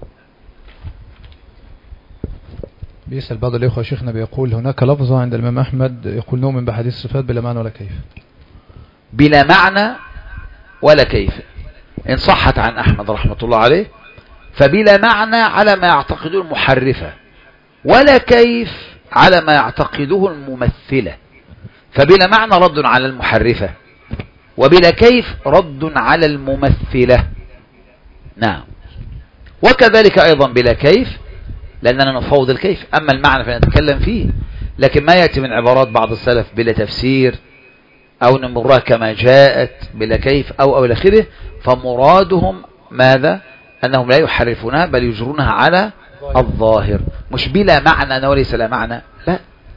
بيسأل بعض الإخوة شيخنا بيقول هناك لفظة عند الإمام أحمد يقول نؤمن بحديث الصفات بلا معنى ولا كيف. بلا معنى ولا كيف إن صحت عن أحمد رحمة الله عليه، فبلا معنى على ما يعتقده المحرفة، ولا كيف على ما يعتقده الممثلة. فبلا معنى رد على المحرفة، وبلا كيف رد على الممثلة. نعم. وكذلك أيضا بلا كيف لأننا نفوض الكيف، أما المعنى فنتكلم فيه. لكن ما يأتي من عبارات بعض السلف بلا تفسير أو نمرها كما جاءت بلا كيف أو أو الآخره، فمرادهم ماذا؟ أنهم لا يحرفونها بل يجرونها على الظاهر، مش بلا معنى وليس لا معنى، لا.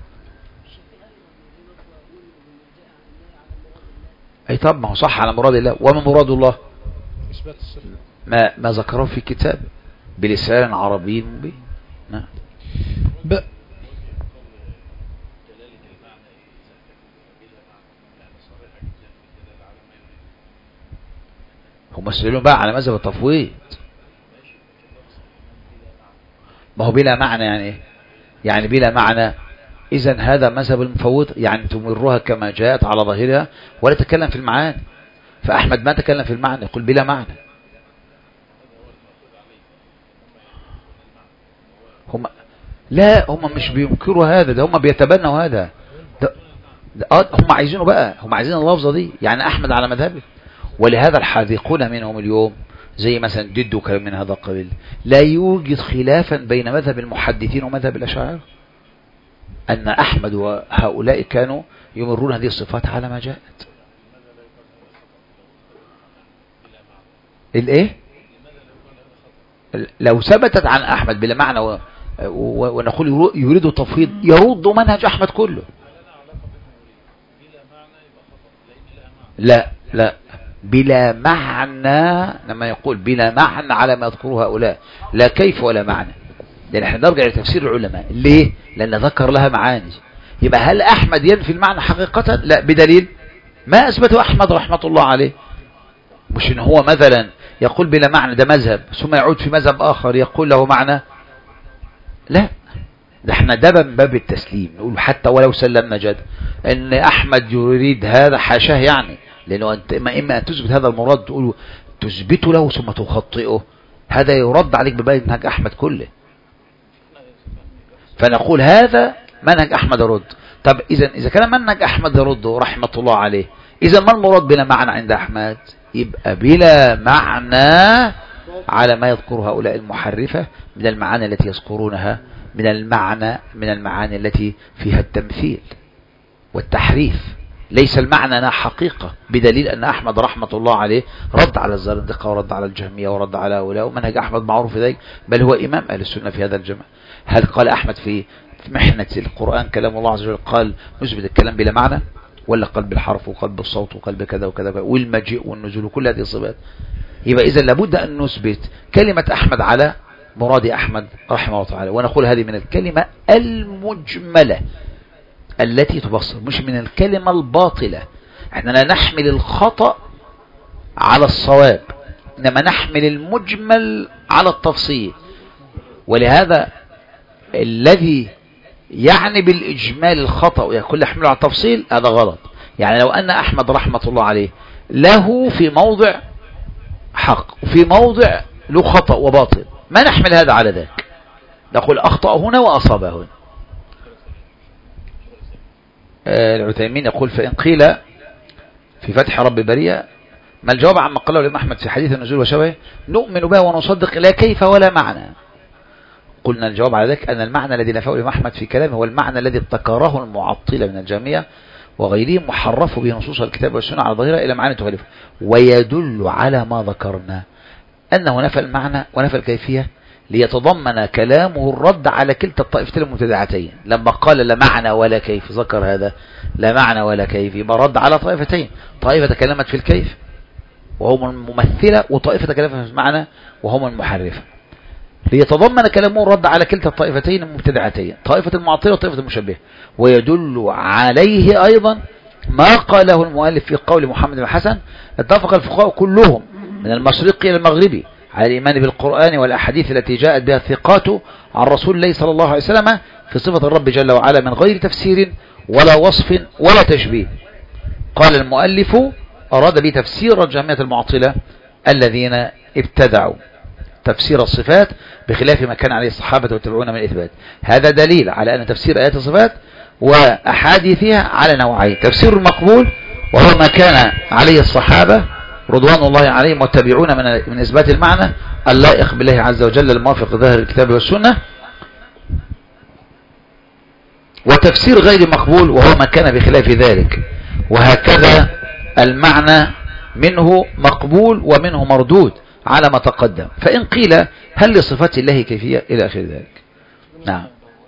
أي طب ما هو صح على مراد الله. وما مراد الله؟ ما, ما ذكره في كتاب بلسان عربي مبين. نعم. ب... هم مسؤولون بقى على مذهب التفويض. ما هو بلا معنى يعني ايه؟ يعني بلا معنى. اذا هذا مذهب المفوض، يعني تمرها كما جاءت على ظاهرها ولا تتكلم في المعاني. فأحمد ما تكلم في المعنى، يقول بلا معنى. هم لا هم مش بينكروا هذا، ده هم بيتبنوا هذا. ده ده هم عايزينه بقى، هم عايزين اللفظة دي، يعني أحمد على مذهبه. ولهذا الحاذقون منهم اليوم زي مثلا ددو كلام من هذا القبيل، لا يوجد خلافا بين مذهب المحدثين ومذهب الأشاعرة، أن أحمد وهؤلاء كانوا يمرون هذه الصفات على ما جاءت. الايه؟ لو ثبتت عن أحمد بلا معنى و... و... ونقول يريد التفويض، يرد منهج أحمد كله. لا لا بلا معنى، لما يقول بلا معنى على ما يذكره هؤلاء، لا كيف ولا معنى. لأن احنا نرجع لتفسير العلماء. ليه؟ لأن ذكر لها معاني. يبقى هل أحمد ينفي المعنى حقيقة؟ لا، بدليل ما أثبته أحمد رحمة الله عليه. مش إن هو مثلا يقول بلا معنى ده مذهب، ثم يعود في مذهب آخر يقول له معنى. لا، ده احنا ده باب التسليم، نقول حتى ولو سلمنا جد ان أحمد يريد هذا، حاشاه يعني. لأنه أنت إما إما أن تثبت هذا المراد تقول تثبته له ثم تخطئه، هذا يرد عليك بباب منهج أحمد كله. فنقول هذا منهج أحمد يرد. طب إذا إذا كان منهج أحمد يرد رحمة الله عليه، إذا ما المراد بلا معنى عند أحمد؟ يبقى بلا معنى على ما يذكر هؤلاء المحرفة من المعاني التي يذكرونها، من المعنى من المعاني التي فيها التمثيل والتحريف. ليس المعنى حقيقة، بدليل أن أحمد رحمة الله عليه رد على الزندقة ورد على الجهمية ورد على هؤلاء، ومنهج أحمد معروف في ذلك، بل هو إمام أهل السنة في هذا الجمع. هل قال أحمد في محنة القرآن كلام الله عز وجل قال نثبت الكلام بلا معنى، ولا قال بالحرف وقال بالصوت وقال بكذا وكذا والمجيء والنزول وكل هذه الصفات؟ يبقى إذا لابد أن نثبت كلمة أحمد على مراد أحمد رحمه الله تعالى، ونقول هذه من الكلمة المجملة التي تبصر، مش من الكلمة الباطلة. احنا لا نحمل الخطأ على الصواب، إنما نحمل المجمل على التفصيل. ولهذا الذي يعني بالإجمال الخطأ يكون يحمله على التفصيل، هذا غلط. يعني لو أن أحمد رحمة الله عليه له في موضع حق وفي موضع له خطأ وباطل، ما نحمل هذا على ذاك، نقول أخطأ هنا وأصاب هنا. آه العثيمين يقول فإن قيل في فتح رب برية ما الجواب عما قاله الإمام أحمد في حديث النزول وشبهه؟ نؤمن به ونصدق لا كيف ولا معنى. قلنا الجواب على ذلك أن المعنى الذي نفاه الإمام أحمد في كلامه هو المعنى الذي ابتكره المعطلة من الجميع وغيرهم محرفوا به نصوص الكتاب والسنة على ظاهرها إلى معاني تخالفه، ويدل على ما ذكرنا أنه نفى المعنى ونفى الكيفية ليتضمن كلامه الرد على كلتا الطائفتين المبتدعتين. لما قال لا معنى ولا كيف ذكر هذا لا معنى ولا كيف، يبقى رد على طائفتين، طائفة تكلمت في الكيف وهم الممثلة، وطائفة تكلمت في المعنى وهم المحرفة، ليتضمن كلامه الرد على كلتا الطائفتين المبتدعتين، طائفة المعطلة وطائفة المشبهة. ويدل عليه أيضا ما قاله المؤلف في قول محمد بن حسن اتفق الفقهاء كلهم من المشرق إلى المغربي على الإيمان بالقرآن والأحاديث التي جاءت بها الثقات عن رسول الله صلى الله عليه وسلم في صفة الرب جل وعلا من غير تفسير ولا وصف ولا تشبيه. قال المؤلف أراد بتفسير جميع المعطلة الذين ابتدعوا تفسير الصفات بخلاف ما كان عليه الصحابة والتابعون من الإثبات. هذا دليل على أن تفسير آيات الصفات وأحاديثها على نوعين: تفسير المقبول وهو ما كان عليه الصحابة رضوان الله عليهم والتابعون من من إثبات المعنى اللائق بالله عز وجل الموافق ظاهر الكتاب والسنة، وتفسير غير مقبول وهو ما كان بخلاف ذلك، وهكذا المعنى منه مقبول ومنه مردود على ما تقدم. فإن قيل هل لصفات الله كيفية إلى آخر ذلك. نعم.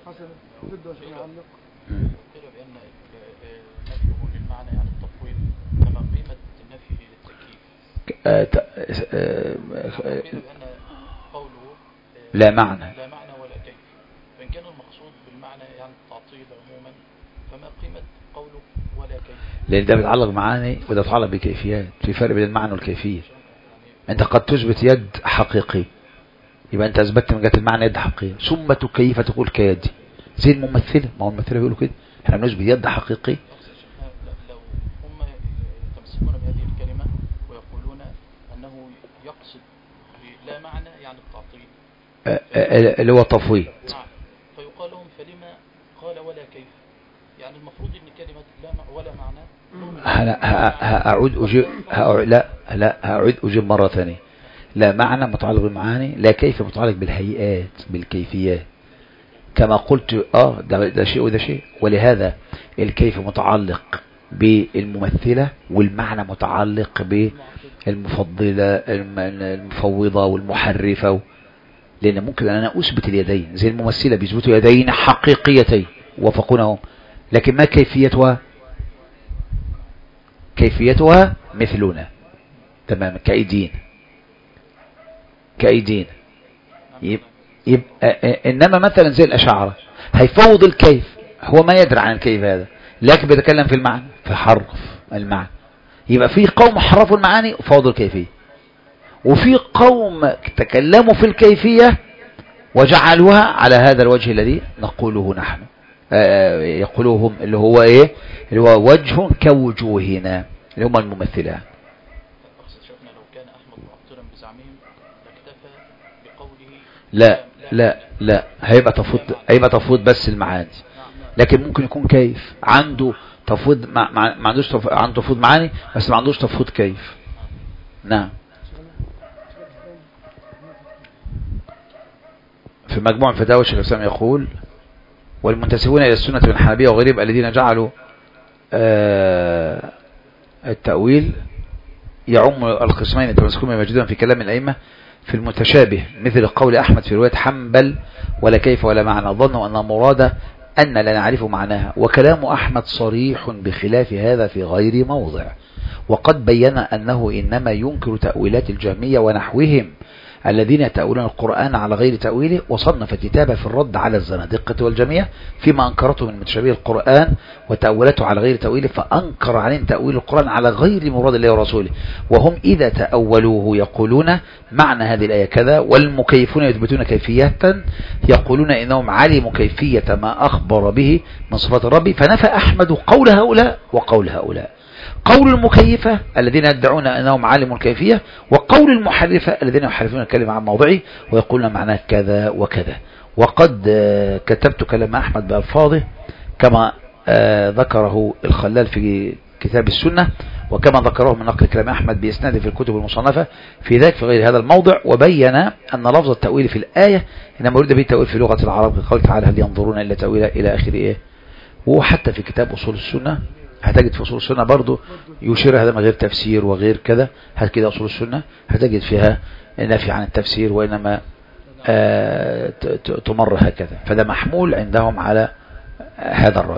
لا معنى لا معنى ولا كيف، فإن كان المقصود بالمعنى يعني التعطيل عموما فما قيمة قوله ولا كيف؟ لأن ده بيتعلق معاني وده بيتعلق بكيفيات، في فرق بين المعنى والكيفية. أنت قد تثبت يد حقيقي يبقى أنت أثبتت من جهة المعنى يد حقيقية، ثم كيف تقول كيدي زي الممثلة، ما هو الممثلة بيقولوا كده احنا بنثبت يد حقيقي. لو هم يتمسكون بهذه الكلمة ويقولون أنه يقصد لا معنى يعني التعطيل اللي هو التفويض، نعم، فيقال لهم فلما قال ولا كيف؟ يعني المفروض ان كلمة لا ولا معنى هأعود أجيب لا لا هأعود أجيب مرة ثانية. لا معنى متعلق بالمعاني، لا كيف متعلق بالهيئات بالكيفيات كما قلت. اه ده, ده شيء وده شيء، ولهذا الكيف متعلق بالممثلة والمعنى متعلق بالمفضلة المفوضة والمحرفة، لأن ممكن أنا أثبت اليدين زي الممثلة بيثبتوا يدين حقيقيتين وفقونهم، لكن ما كيفيتها؟ كيفيتها مثلنا تماما كأيدين كأيدين. يبقى إنما مثلا زي الأشاعرة هيفوض الكيف، هو ما يدري عن الكيف هذا لكن بيتكلم في المعنى فحرف المعنى. يبقى في قوم حرفوا المعاني وفوضوا الكيفية، وفي قوم تكلموا في الكيفية وجعلوها على هذا الوجه الذي نقوله نحن يقولوهم اللي هو ايه اللي هو وجه كوجوهنا اللي هم الممثلات. شفنا لو كان احمد معطلا بزعمهم لاكتفى بقوله لا لا لا هيبقى تفوض هيبقى تفوض بس المعاني، لكن ممكن يكون كيف عنده تفوض ما, ما عندوش تف... عنده تفوض معاني بس ما عندوش تفوض كيف. نعم. في مجموع الفتاوى الشيخ الإسلام يقول والمنتسبون إلى السنة من الحنابلة وغيرهم الذين جعلوا آه التأويل يعم القسمين التمسكون موجودا في كلام الأئمة في المتشابه مثل قول أحمد في رواية حنبل ولا كيف ولا معنى، ظنوا أن المراد أن لا نعرف معناها، وكلام أحمد صريح بخلاف هذا في غير موضع، وقد بين أنه إنما ينكر تأويلات الجهمية ونحوهم الذين يتأولون القرآن على غير تأويله، وصنف كتابه في الرد على الزنادقة والجميع فيما أنكرته من متشابه القرآن وتأولته على غير تأويله، فأنكر عليهم تأويل القرآن على غير مراد الله ورسوله، وهم إذا تأولوه يقولون معنى هذه الآية كذا، والمكيفون يثبتون كيفية يقولون إنهم علموا كيفية ما أخبر به من صفات الرب، فنفى أحمد قول هؤلاء وقول هؤلاء، قول المكيفة الذين يدعون أنهم علموا الكيفية، وقول المحرفة الذين يحرفون الكلمة عن موضعه ويقولون معناه كذا وكذا. وقد كتبت كلام أحمد بألفاظه كما ذكره الخلال في كتاب السنة، وكما ذكره من نقل كلام أحمد بإسناده في الكتب المصنفة في ذلك في غير هذا الموضع، وبين أن لفظ التأويل في الآية إنما يريد به التأويل في لغة العرب، قال تعالى هل ينظرون إلا تأويله إلى آخر إيه. وحتى في كتاب أصول السنة هتجد في أصول السنة برضو يشير هذا من غير تفسير وغير كذا، هات كده أصول السنة هتجد فيها نفي عن التفسير وإنما آه تمر هكذا، فده محمول عندهم على هذا الرد.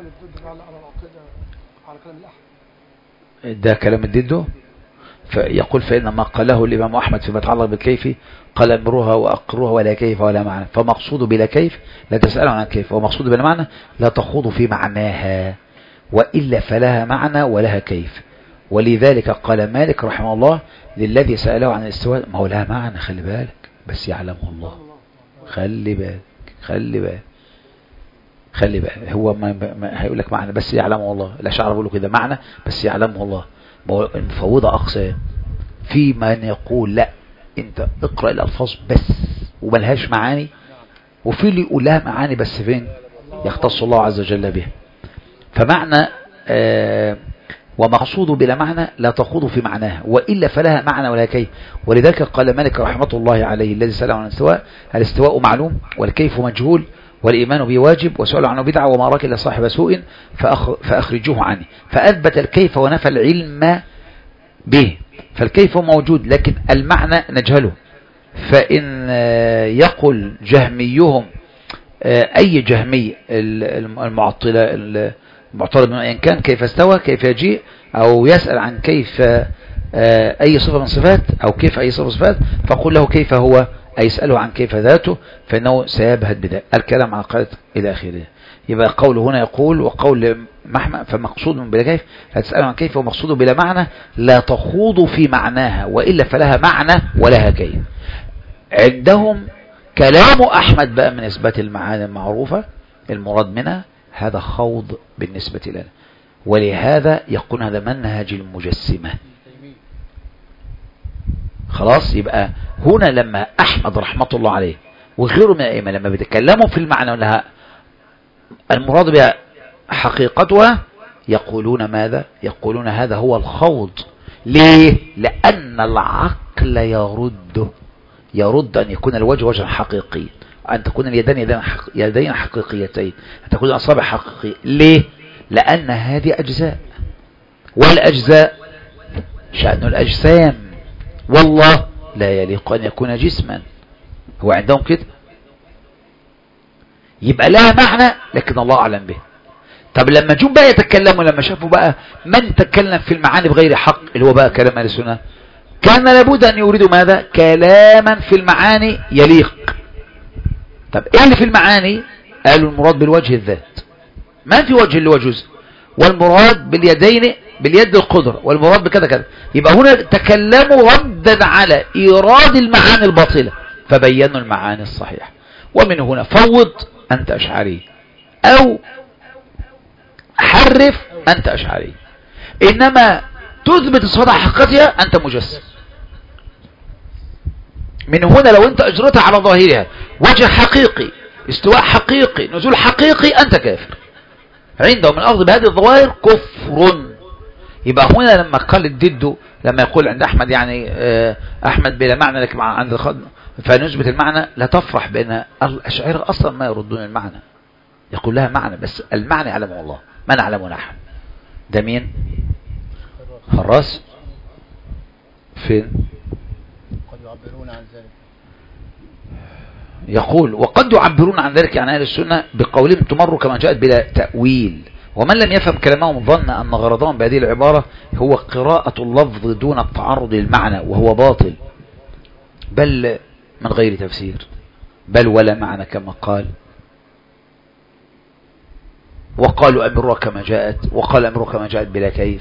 ده كلام الديدو، فيقول فإن ما قاله الإمام أحمد فيما يتعلق بالكيف قال امروها وأقروها ولا كيف ولا معنى، فمقصود بلا كيف لا تسأل عن كيف، ومقصود بلا معنى لا تخوض في معناها، وإلا فلها معنى ولها كيف. ولذلك قال مالك رحمه الله للذي سأله عن الاستواء ما هو لها معنى، خلي بالك بس يعلمه الله، خلي بالك خلي بالك خلي بالك هو ما هيقول لك معنى بس يعلمه الله، الأشاعرة بيقولوا كده معنى بس يعلمه الله. المفوضة أقسام، في من يقول لا انت اقرأ الألفاظ بس وملهاش معاني، وفي اللي يقول لها معاني بس فين يختص الله عز وجل بها. فمعنى آه ومقصود بلا معنى لا تخوض في معناها، وإلا فلها معنى ولا كيف. ولذلك قال مالك رحمة الله عليه الذي سأل عن الاستواء الاستواء معلوم والكيف مجهول والإيمان به واجب وسؤال عنه بدعة وما راك إلا صاحب سوء فأخرجوه عنه، فأثبت الكيف ونفى العلم به. فالكيف موجود لكن المعنى نجهله. فإن يقول جهميهم أي جهمي المعطلة المعطلة إن كان كيف استوى كيف يجيء أو يسأل عن كيف أي صفة من صفات أو كيف أي صفة من صفات، فقل له كيف هو أي يسأله عن كيف ذاته فإنه سيبهت بذلك الكلام عن قالت إلى آخره. يبقى قول هنا يقول وقول محمد فمقصود بلا كيف لا تسأله عن كيف ومقصود بلا معنى لا تخوض في معناها، وإلا فلها معنى ولها كيف. عندهم كلام أحمد بقى من إثبات المعاني المعروفة المراد منها هذا خوض بالنسبة لنا، ولهذا يكون هذا منهج المجسمة. خلاص يبقى هنا لما أحمد رحمة الله عليه وغيره من الأئمة لما بيتكلموا في المعنى لها المراد بها حقيقتها يقولون ماذا؟ يقولون هذا هو الخوض. ليه؟ لأن العقل يرد يرد أن يكون الوجه وجها حقيقي، أن تكون اليدين يدين, حق... يدين حقيقيتين، أن تكون الأصابع حقيقية. ليه؟ لأن هذه أجزاء، والأجزاء شأن الأجسام، والله لا يليق أن يكون جسما. هو عندهم كده يبقى لها معنى لكن الله أعلم به. طب لما جم بقى يتكلموا لما شافوا بقى من تكلم في المعاني بغير حق اللي هو بقى كلام أهل السنة كان لابد أن يريدوا ماذا؟ كلاما في المعاني يليق. طب ايه اللي في المعاني؟ قالوا المراد بالوجه الذات، ما في وجه اللي هو جزء، والمراد باليدين باليد القدرة، والمراد بكذا كذا. يبقى هنا تكلموا ردا على إيراد المعاني الباطلة فبينوا المعاني الصحيحة. ومن هنا فوض أنت أشعري أو حرف أنت أشعري، إنما تثبت الصفات حقيقتها أنت مجسم. من هنا لو أنت أجرتها على ظاهرها وجه حقيقي استواء حقيقي نزول حقيقي أنت كافر عندهم من الأرض بهذه الظواهر كفر. يبقى هنا لما قال الدد لما يقول عند أحمد يعني أحمد بلا معنى لك مع عند الخد فنثبت المعنى، لا تفرح بأن الأشاعرة أصلا ما يردون المعنى، يقول لها معنى بس المعنى يعلمه الله ما نعلمه نحن. ده مين؟ الراس فين؟ قد يعبرون عن ذلك. يقول وقد يعبرون عن ذلك عن أهل السنة بقولهم تمر كما جاءت بلا تأويل، ومن لم يفهم كلامهم ظن أن غرضهم بهذه العبارة هو قراءة اللفظ دون التعرض للمعنى وهو باطل، بل من غير تفسير، بل ولا معنى كما قال. وقالوا أمرها كما جاءت، وقال أمرها كما جاءت بلا كيف.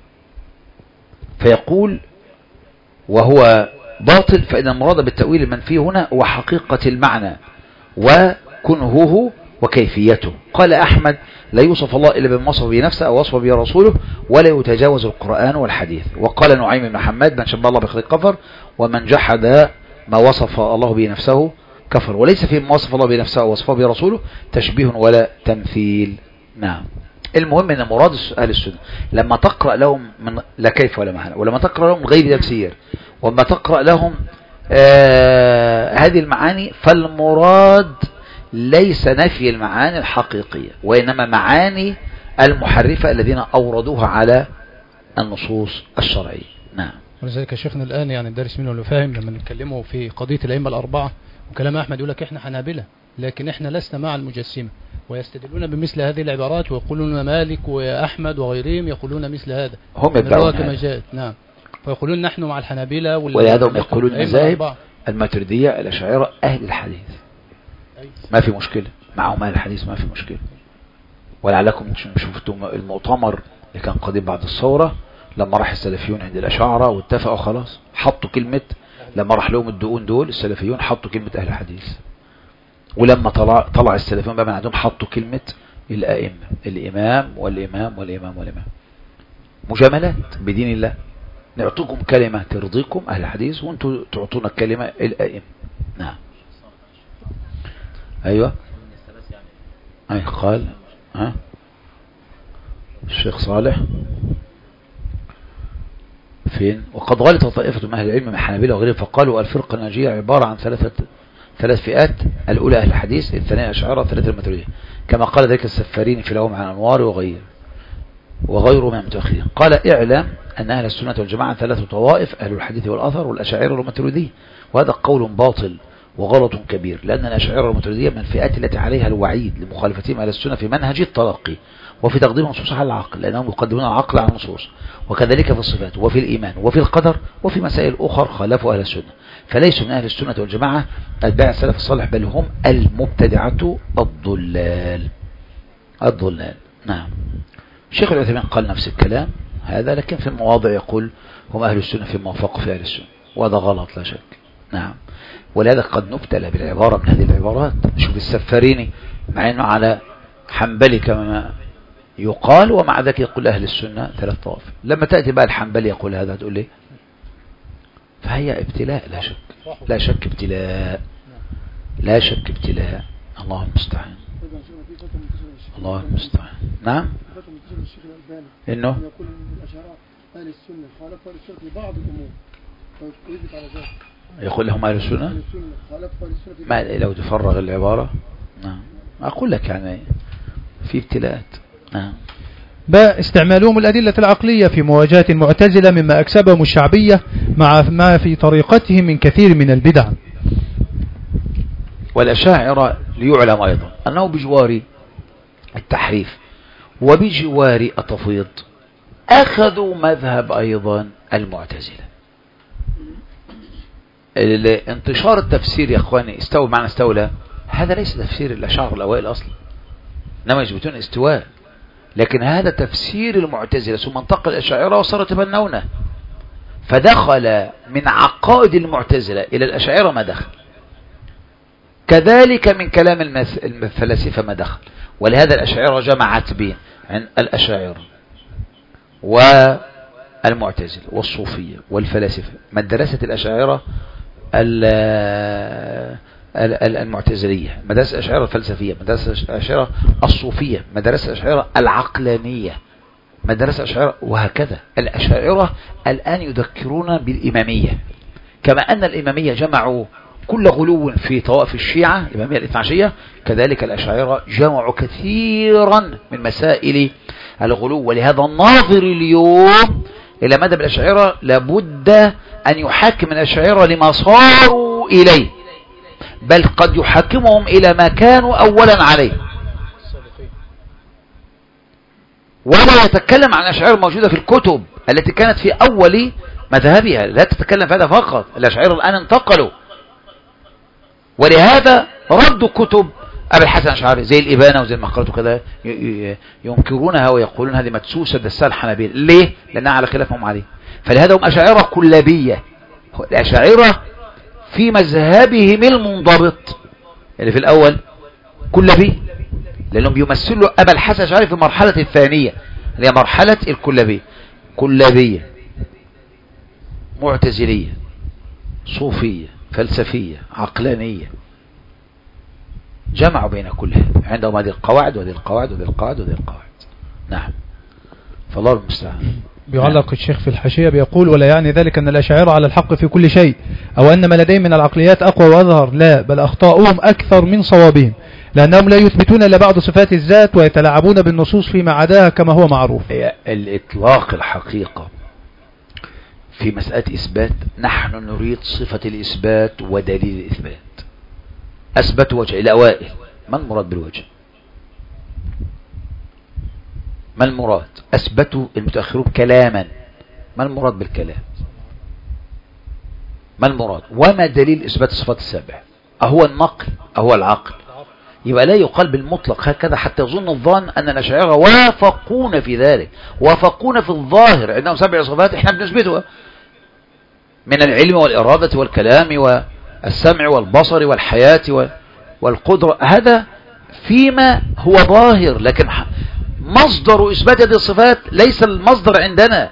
فيقول وهو باطل، فإن المراد بالتأويل المنفي هنا هو حقيقة المعنى وكنهه وكيفيته. قال أحمد لا يوصف الله إلا بما وصف به نفسه أو وصف به رسوله، ولا يتجاوز القرآن والحديث. وقال نعيم بن حماد من شبه الله بخلق كفر، ومن جحد ما وصف الله به نفسه كفر. وليس في ما وصف الله به نفسه أو وصفه به رسوله تشبيه ولا تمثيل. نعم. المهم ان مراد اهل السنه لما تقرأ لهم من لا كيف ولا معنى، ولما تقرأ لهم غير تفسير، وما تقرأ لهم آه هذه المعاني، فالمراد ليس نفي المعاني الحقيقية، وإنما معاني المحرفة الذين أوردوها على النصوص الشرعية. نعم. ولذلك شيخنا الآن يعني الدارس منه اللي فاهم لما نتكلموا في قضية الأئمة الأربعة وكلام أحمد يقول لك إحنا حنابلة لكن إحنا لسنا مع المجسمة، ويستدلون بمثل هذه العبارات ويقولون مالك وأحمد وغيرهم يقولون مثل هذا، هم يدعون كما جاءت. نعم. فيقولون نحن مع الحنابلة، ولهذا هم يقولون المذاهب الماتريدية الأشاعرة أهل الحديث، ما في مشكلة معهم أهل الحديث، ما في مشكلة. ولعلكم شفتم المؤتمر اللي كان قديم بعد الثورة لما راح السلفيون عند الأشاعرة واتفقوا خلاص، حطوا كلمة، لما راح لهم الدقون دول السلفيون حطوا كلمة أهل الحديث، ولما طلع طلع السلفيون بقى من عندهم حطوا كلمة الأئمة، الإمام والإمام والإمام والإمام. مجاملات بدين الله، نعطيكم كلمة ترضيكم أهل الحديث وانتم تعطونا الكلمة الأئمة. نعم. أيوة. أي قال ها الشيخ صالح فين؟ وقد غلط طائفة من أهل العلم من الحنابلة وغيرهم فقالوا الفرقة الناجية عبارة عن ثلاثة ثلاث فئات، الأولى أهل الحديث، الثانية الأشاعرة، الثالثة الماتريدية، كما قال ذلك السفارين في لوم عن الأنوار وغير وغيره من المتأخرين. قال اعلم أن أهل السنة والجماعة ثلاث طوائف، أهل الحديث والأثر والأشاعرة والماتريدية، وهذا قول باطل وغلط كبير، لأن الأشاعرة والماتريدية من الفئات التي عليها الوعيد لمخالفتهم أهل السنة في منهج التلقي وفي تقديم النصوص على العقل، لأنهم يقدمون العقل على النصوص، وكذلك في الصفات وفي الإيمان وفي القدر وفي مسائل أخرى خالفوا أهل السنة، فليسوا من أهل السنة والجماعة أتباع السلف الصالح، بل هم المبتدعة الضلال الضلال. نعم. الشيخ العثيمين قال نفس الكلام هذا، لكن في المواضع يقول هم أهل السنة في موافقة في أهل السنة، وهذا غلط لا شك. نعم. ولهذا قد نبتلى بالعبارة من هذه العبارات. شوف السفاريني مع أنه على حنبلي كما يقال، ومع ذلك يقول أهل السنة ثلاث طوائف. لما تأتي بقى الحنبلي يقول هذا تقول ليه؟ فهي ابتلاء لا شك، لا شك ابتلاء، لا شك ابتلاء. الله المستعان، الله المستعان. نعم. إنه يقول الأشاعرة أهل السنة خالفوا السنة في بعض الأمور، فيثبت على ذلك. يقول لهم أهل السنة ما لو تفرغ العبارة. نعم. أقول لك يعني في ابتلاءات. نعم. باء استعمالهم الأدلة العقلية في مواجهة المعتزلة مما أكسبهم الشعبية مع ما في طريقتهم من كثير من البدع. والأشاعرة ليعلم أيضا أنه بجوار التحريف وبجوار التفويض أخذوا مذهب أيضا المعتزلة. انتشار التفسير يا أخواني استوى معنى استولى، هذا ليس تفسير الأشاعرة الأوائل أصلا، إنما يثبتون استواء، لكن هذا تفسير المعتزلة ثم انتقل الأشاعرة وصاروا يتبنونه، فدخل من عقائد المعتزلة إلى الأشاعرة ما دخل، كذلك من كلام الفلاسفة ما دخل. ولهذا الأشاعرة جمعت بين الأشاعرة والمعتزلة والصوفية والفلاسفة. مدرسة الأشاعرة المعتزلية، مدرسة الأشاعرة الفلسفية، مدرسة الأشاعرة الصوفية، مدرسة الأشاعرة العقلانية، مدرسة الأشاعرة، وهكذا. الأشاعرة الآن يذكرون بالإمامية، كما أن الإمامية جمعوا كل غلو في طوائف الشيعة الإمامية الاثناشية، كذلك الأشاعرة جمعوا كثيرا من مسائل الغلو. ولهذا الناظر اليوم إلى مذهب الأشاعرة لابد أن يحاكم الأشاعرة لما صاروا إليه، بل قد يحاكمهم إلى ما كانوا أولا عليه، ولا يتكلم عن الأشاعرة موجودة في الكتب التي كانت في أول مذهبها، لا تتكلم في هذا فقط. الأشاعرة الآن انتقلوا، ولهذا ردوا كتب أبي الحسن الأشعري زي الإبانة وزي المقالات وكذا، ينكرونها ويقولون هذه مدسوسة دسال الحنابلة. ليه؟ لأنها على خلافهم عليه. فلهذا هم أشاعرة كلابية. الأشاعرة في مذهبهم المنضبط اللي في الأول كلابي، لأنهم بيمثلوا أبا الحسن الأشعري في المرحلة الثانية اللي هي مرحلة الكلابية. كلابية، معتزلية، صوفية، فلسفية، عقلانية، جمعوا بين كل هذا. عندهم هذه القواعد وهذه القواعد وهذه القواعد وهذه القواعد. نعم، فالله المستعان. بيعلق نعم. الشيخ في الحاشية بيقول: ولا يعني ذلك أن الأشاعرة على الحق في كل شيء، أو أن ما لديهم من العقليات أقوى وأظهر، لا، بل أخطاؤهم أكثر من صوابهم، لأنهم لا يثبتون إلا بعض صفات الذات ويتلاعبون بالنصوص فيما عداها كما هو معروف. الإطلاق الحقيقة في مسألة إثبات، نحن نريد صفة الإثبات ودليل الإثبات. أثبت وجه الأوائل، ما المراد بالوجه؟ ما المراد؟ أثبتوا المتأخرون كلاما، ما المراد بالكلام؟ ما المراد؟ وما دليل إثبات الصفات السبع؟ أهو النقل أهو العقل؟ يبقى لا يقال بالمطلق هكذا حتى يظن الظان أن الأشاعرة وافقون في ذلك، وافقون في الظاهر عندهم سبع صفات احنا بنثبتها من العلم والإرادة والكلام والسمع والبصر والحياة والقدرة، هذا فيما هو ظاهر، لكن مصدر إثبات هذه الصفات ليس المصدر عندنا،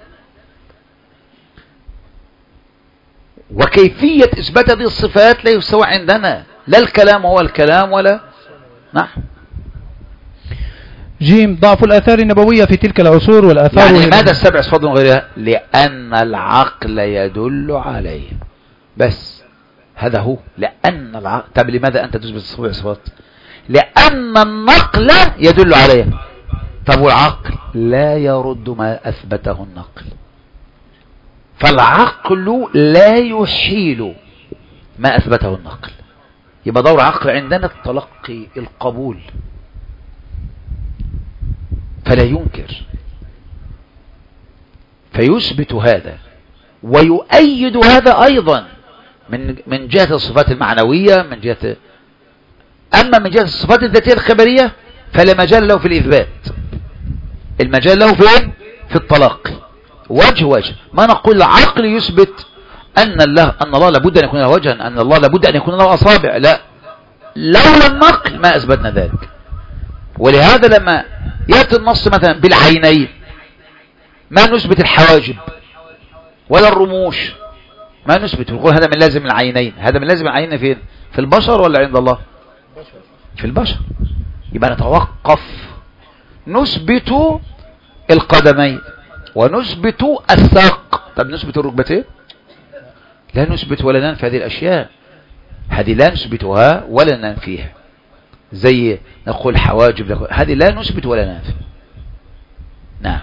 وكيفية إثبات هذه الصفات لا يستوى عندنا، لا الكلام هو الكلام ولا. نعم. جيم: ضعف الآثار النبوية في تلك العصور والآثار. يعني لماذا السبع صفات من غيرها؟ لأن العقل يدل عليه، بس هذا هو. لأن العقل. طب لماذا أنت تثبت السبع صفات؟ لأن النقل يدل عليه. طب والعقل لا يرد ما أثبته النقل، فالعقل لا يحيل ما أثبته النقل. يبقى دور عقل عندنا التلقي، القبول، فلا ينكر، فيثبت هذا ويؤيد هذا أيضا من من جهة الصفات المعنوية، من جهة. أما من جهة الصفات الذاتية الخبرية فلا مجال له في الإثبات، المجال له في في التلقي. وجه وجه ما نقول العقل يثبت أن الله أن الله لابد أن يكون له وجها، أن الله لابد أن يكون له أصابع، لا، لولا النقل ما أثبتنا ذلك. ولهذا لما يأتي النص مثلا بالعينين ما نثبت الحواجب ولا الرموش، ما نثبت، نقول هذا من لازم العينين. هذا من لازم العينين فين؟ في البشر ولا عند الله؟ في البشر. يبقى نتوقف، نثبت القدمين ونثبت الساق. طب نثبت الركبتين؟ لا نثبت ولا ننفي هذه الأشياء، هذه لا نثبتها ولا ننفيها. زي نقول حواجب، هذه لا نثبت ولا ننفي. نعم،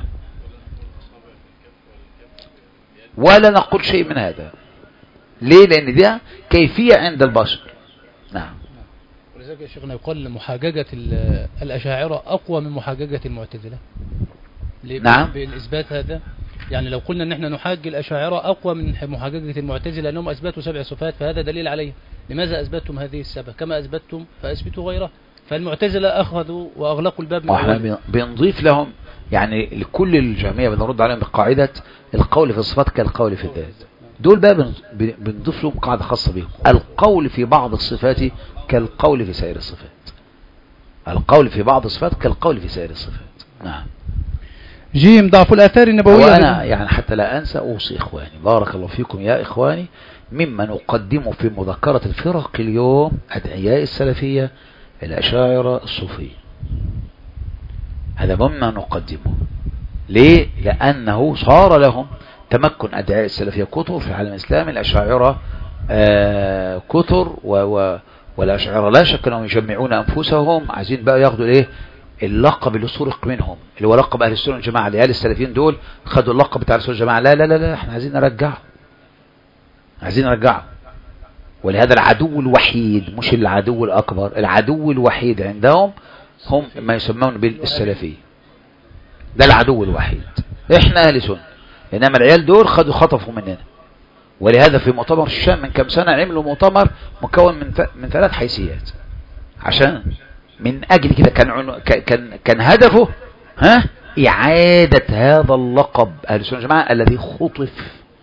ولا نقول شيء من هذا. ليه؟ لأن دي كيفية عند البشر. نعم. ولذلك يا شيخنا يقال محاججة الأشاعرة أقوى من محاججة المعتزلة. نعم. بالإثبات هذا، يعني لو قلنا ان احنا نحاج الأشاعرة أقوى من محاججة المعتزلة لأنهم أثبتوا سبع صفات، فهذا دليل عليه. لماذا أثبتتم هذه السبع؟ كما أثبتتم فأثبتوا غيرها. فالمعتزلة أخذوا وأغلقوا الباب من وإحنا بنضيف لهم، يعني لكل الجميع بنرد عليهم بقاعدة القول في الصفات كالقول في الذات. دول بقى بنضيف لهم قاعدة خاصة بهم، القول في بعض الصفات كالقول في سائر الصفات. القول في بعض الصفات كالقول في سائر الصفات. نعم. جيم: ضعف الآثار النبوية. وأنا يعني حتى لا أنسى أوصي إخواني، بارك الله فيكم يا إخواني، مما نقدمه في مذكرة الفرق اليوم أدعياء السلفية، الأشاعرة، الصوفية. هذا مما نقدمه. ليه؟ لأنه صار لهم تمكن. أدعياء السلفية كثر في العالم الإسلامي، الأشاعرة آه كثر، والأشاعرة لا شك أنهم يجمعون أنفسهم، عايزين بقى ياخدوا إيه؟ اللقب اللي سرق منهم، اللي هو لقب أهل السنة والجماعة. العيال السلفيين دول خدوا اللقب بتاع السنة والجماعة. لا لا لا لا، احنا عايزين نرجعه، عايزين نرجعه. ولهذا العدو الوحيد، مش العدو الأكبر، العدو الوحيد عندهم هم ما يسمون بالسلفية. ده العدو الوحيد. احنا أهل سنة، إنما العيال دول خدوا خطفوا مننا. ولهذا في مؤتمر الشام من كم سنة عملوا مؤتمر مكون من من ثلاث حيثيات، عشان من أجل كده كان عنو كان كان هدفه ها إعادة هذا اللقب أهل السنة والجماعة الذي خطف.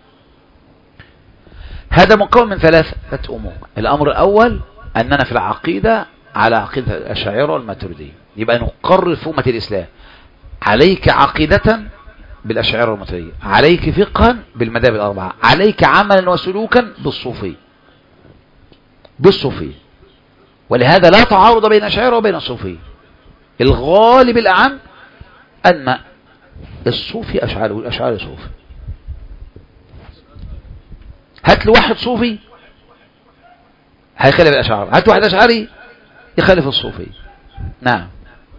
هذا مكون من ثلاثة أمور. الأمر الأول أننا في العقيدة على عقيدة الأشاعرة والماتريدية، يبقى نقرر في أمة الإسلام عليك عقيدة بالأشاعرة والماتريدية، عليك فقها بالمذاهب الأربعة، عليك عملا وسلوكا بالصوفية بالصوفية. ولهذا لا تعارض بين الأشاعرة وبين الصوفية. الغالب الأعم أن الصوفي أشعري والأشعري صوفي. هات له واحد صوفي هيخالف الأشعري، هات واحد أشعري يخالف الصوفي. نعم.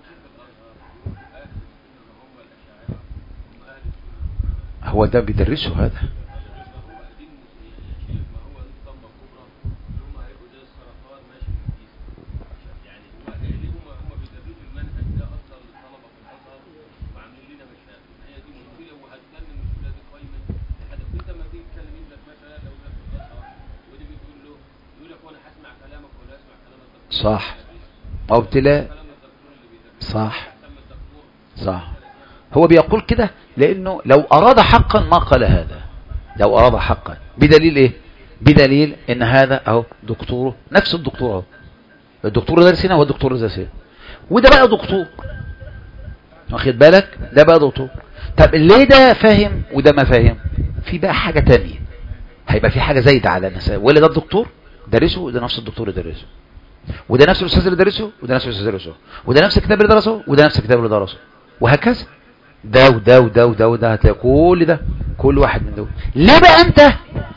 هو ده بيدرسه هذا. صح، أو ابتلاء. صح صح. هو بيقول كده لأنه لو أراد حقا ما قال هذا، لو أراد حقا. بدليل إيه؟ بدليل إن هذا أهو دكتوره نفس الدكتور أهو، الدكتور دارس هنا والدكتور دارس هنا، وده بقى دكتور، واخد بالك؟ ده بقى دكتور. طب ليه ده فاهم وده ما فاهم؟ في بقى حاجة تانية، هيبقى في حاجة زايدة على الناس. ولا ده الدكتور درسه وده نفس الدكتور اللي درسه، وده نفس الأستاذ اللي درسه وده نفس الأستاذ اللي درسه، وده نفس الكتاب اللي درسه وده نفس الكتاب اللي درسه، وهكذا. ده وده وده وده وده هتلاقي كل ده كل واحد من دول. ليه بقى أنت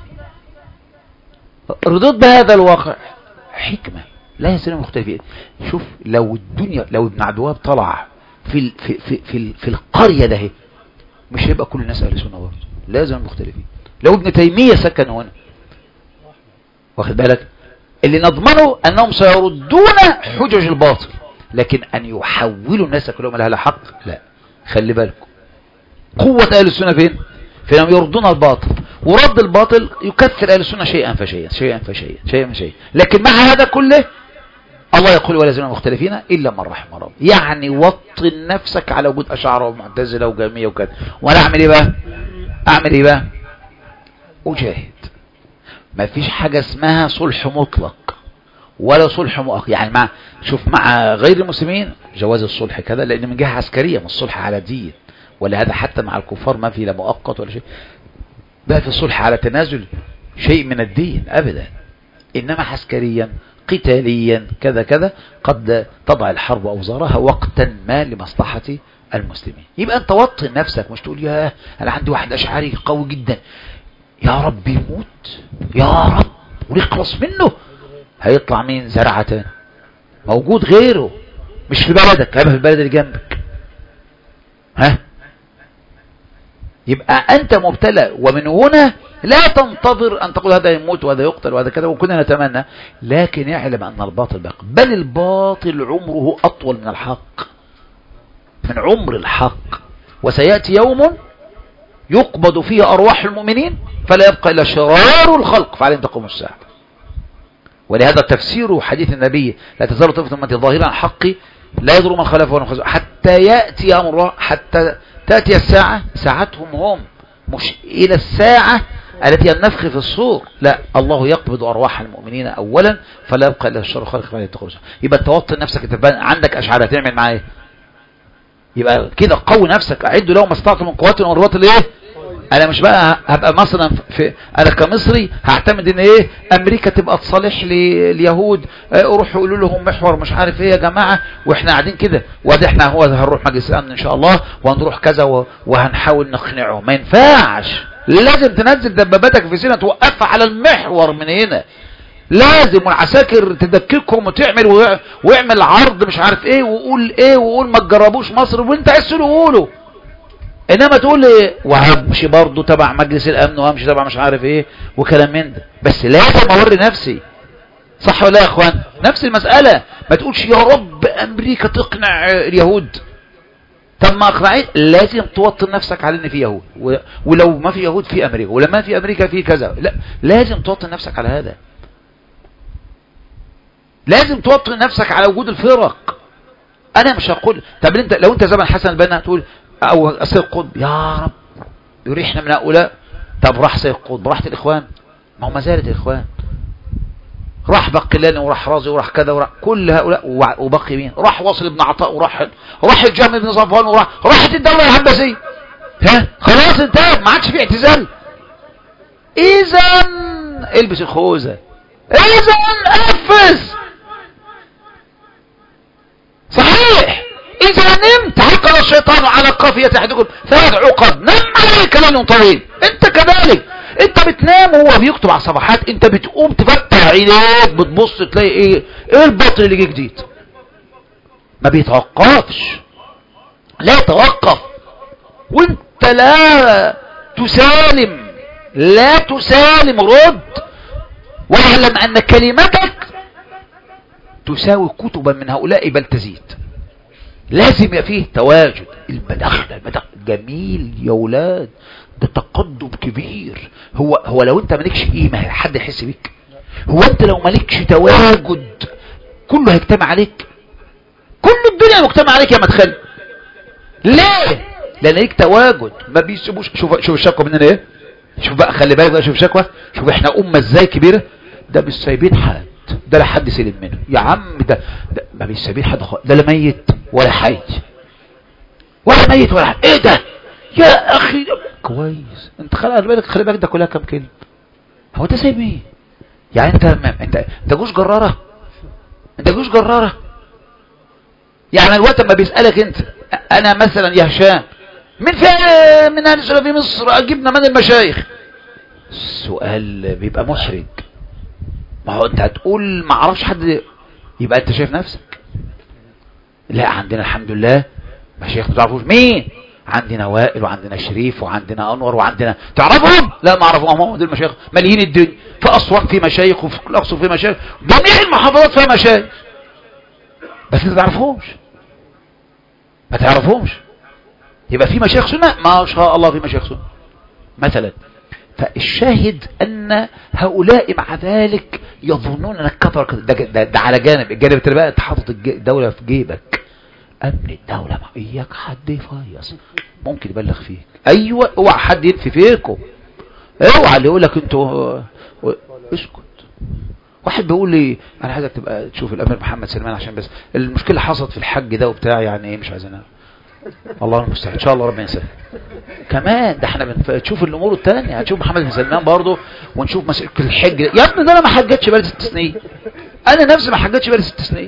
رضيت بهذا الواقع؟ حكمة لا يزال مختلفين. شوف لو الدنيا، لو ابن عبد الوهاب طلع في ال في في في, في القرية ده مش هيبقى كل الناس أهل السنة برضه، لازم مختلفين. لو ابن تيمية سكن هنا، واخد بالك؟ اللي نضمنه أنهم سيردون حجج الباطل، لكن أن يحولوا الناس كلهم إلى حق لا. خلي بالكم قوة أهل السنة فين؟ فإنهم يردون الباطل، ورد الباطل يكثر أهل السنة شيئا فشيئا شيئا فشيئا شيئا فشيئا. لكن مع هذا كله الله يقول ولا يزالون مختلفين إلا من رحم ربي. يعني وطن نفسك على وجود أشاعرة ومعتزلة وجهمية وكذا. وأنا أعمل إيه بقى؟ أعمل إيه بقى؟ أجاهد. ما فيش حاجة اسمها صلح مطلق ولا صلح مؤقت. يعني مع شوف مع غير المسلمين جواز الصلح كذا، لأن من جهة عسكرية، من الصلح على دين. ولا هذا حتى مع الكفار ما في لا مؤقت ولا شيء، بقى في الصلح على تنازل شيء من الدين أبدا. إنما عسكريا قتاليا كذا كذا قد تضع الحرب أوزارها وقتا ما لمصلحة المسلمين. يبقى أنت وطن نفسك، مش تقول يا أنا عندي واحد أشعري قوي جدا يا رب يموت يا رب ونخلص منه، هيطلع مين؟ زرعة تاني موجود غيره، مش في بلدك، هيبقى في البلد اللي جنبك. ها يبقى أنت مبتلى. ومن هنا لا تنتظر أن تقول هذا يموت وهذا يقتل وهذا كذا، وكنا نتمنى، لكن يعلم أن الباطل باق، بل الباطل عمره أطول من الحق، من عمر الحق. وسيأتي يوم يقبض فيه أرواح المؤمنين فلا يبقى إلا شرار الخلق فعليهم تقوم الساعة. ولهذا تفسير حديث النبي لا تزال طائفة من أمتي ظاهرا عن حق لا يضر من خلفه ولا من خلفه حتى يأتي أمر الله، حتى تأتي الساعة، ساعتهم هم، مش إلى الساعة التي النفخ في الصور، لا، الله يقبض أرواح المؤمنين أولا فلا يبقى إلا الشر الخلق فعليهم تقوم الساعة. يبقى توطن نفسك، تبقى عندك أشعار تعمل معاه إيه؟ يبقى كده قوي نفسك. أعدوا لهم ما استطعتم من قوات والرباط اللي إيه؟ انا مش بقى هبقى مثلا في انا كمصري هعتمد ان ايه امريكا تبقى تصالح لي اليهود، اروح يقولوا لهم محور مش عارف ايه يا جماعه، واحنا قاعدين كده وادي احنا هو هنروح مجلس الامن ان شاء الله وهنروح كذا وهنحاول نقنعه. ما ينفعش، لازم تنزل دباباتك في سينا توقفها على المحور من هنا، لازم والعساكر تدككهم وتعمل ويعمل عرض مش عارف ايه وقول ايه وقول ما تجربوش مصر وانت عايز تقوله. انما تقول لي وهمشي برضه تبع مجلس الامن وهمشي تبع مش عارف ايه وكلام من ده، بس لازم اوري نفسي. صح ولا يا اخوان؟ نفس المسألة. ما تقولش يا رب امريكا تقنع اليهود، طب ما اقنعين لازم توطن نفسك على ان في يهود، ولو ما في يهود في امريكا، ولما في امريكا في كذا، لا لازم توطن نفسك على هذا. لازم توطن نفسك على وجود الفرق. انا مش هقول طب انت لو انت زمن حسن البنا هتقول او سيد قطب يا رب يريحنا من هؤلاء. طب راح سيد قطب، راحت الاخوان، ما هو ما زالت الاخوان، راح بقلاني وراح رازي وراح كذا وراح كل هؤلاء، وبقي مين؟ راح واصل ابن عطاء وراح راح الجهم بن صفوان وراح راحت الدوله العباسيه. ها خلاص انتهت، ما عادش في اعتزال. اذا البس الخوذه، اذا انفذ. صحيح اذا نمت عقل الشيطان على قافيه احدكم ثلاث عقد، نم عليك ليل طويل. انت كذلك، انت بتنام وهو بيكتب على الصفحات، انت بتقوم تفتح عينيك بتبص تلاقي ايه ايه الباطل اللي جه جديد. ما بيتوقفش، لا يتوقف. وانت لا تسالم، لا تسالم، رد واعلم ان كلمتك تساوي كتبا من هؤلاء بل تزيد. لازم يبقى فيه تواجد. المداخله المداخله جميل يا ولاد، ده تقدم كبير. هو هو لو انت مالكش قيمه حد يحس بيك؟ هو انت لو مالكش تواجد كله هيجتمع عليك؟ كل الدنيا مجتمع عليك يا مدخل. ليه؟ لان ليك تواجد. ما بيسيبوش. شوف شوف الشكوى مننا ايه. شوف بقى، خلي بالك بقى، شوف شكوى. شوف احنا امه ازاي كبيره. ده مش سايبين حد، ده لا حد سلم منه يا عم. ده, ده ما مش سايبين حد خالص، ده لا ميت ولا حي، ولا ميت ولا حي. ايه ده يا اخي؟ كويس. انت خلي بالك، خلي بالك ده كلها كام كلمه. هو ده سايب ايه يعني؟ انت انت انت جوش جراره، انت جوش جراره. يعني الوقت لما بيسالك انت، انا مثلا يا هشام من في من اهل السنه في مصر اجبنا من المشايخ، السؤال بيبقى محرج. ما هو انت هتقول ما اعرفش حد، يبقى انت شايف نفسك. لا عندنا الحمد لله مشايخ ما تعرفوش مين. عندنا وائل وعندنا شريف وعندنا انور وعندنا، تعرفهم؟ لا ما اعرفهم. هم دول المشايخ ماليين الدنيا. في اسوان في مشايخ، وفي الاقصر في مشايخ، جميع المحافظات فيها مشايخ، بس انت ما تعرفهمش، ما تعرفهمش. يبقى في مشايخ سنة ما شاء الله، في مشايخ سنة مثلا. فالشاهد ان هؤلاء مع ذلك يظنون انك كفر. ده, ده, ده على جانب. الجانب التاني بقى انت حاطط الدولة في جيبك. امن الدولة مع اياك حد يفيص ممكن يبلغ فيك. ايوه اوعى حد ينفي فيكم، اوعى اللي يقول لك انتوا اسكت. واحد بيقول لي انا عايزك تبقى تشوف الامير محمد سلمان عشان بس المشكله حصلت في الحج ده وبتاع، يعني ايه مش عايزينها. الله المستعان، ان شاء الله ربنا يسهل. كمان ده احنا بنشوف الامور الثانيه، هنشوف محمد بن سلمان برضه، ونشوف مساله الحج. يا ابني ده انا ما حجتش بقالي ست سنين، انا نفسي ما حجتش بقالي ست سنين.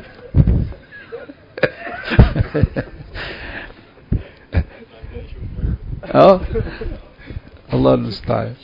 اه الله المستعان.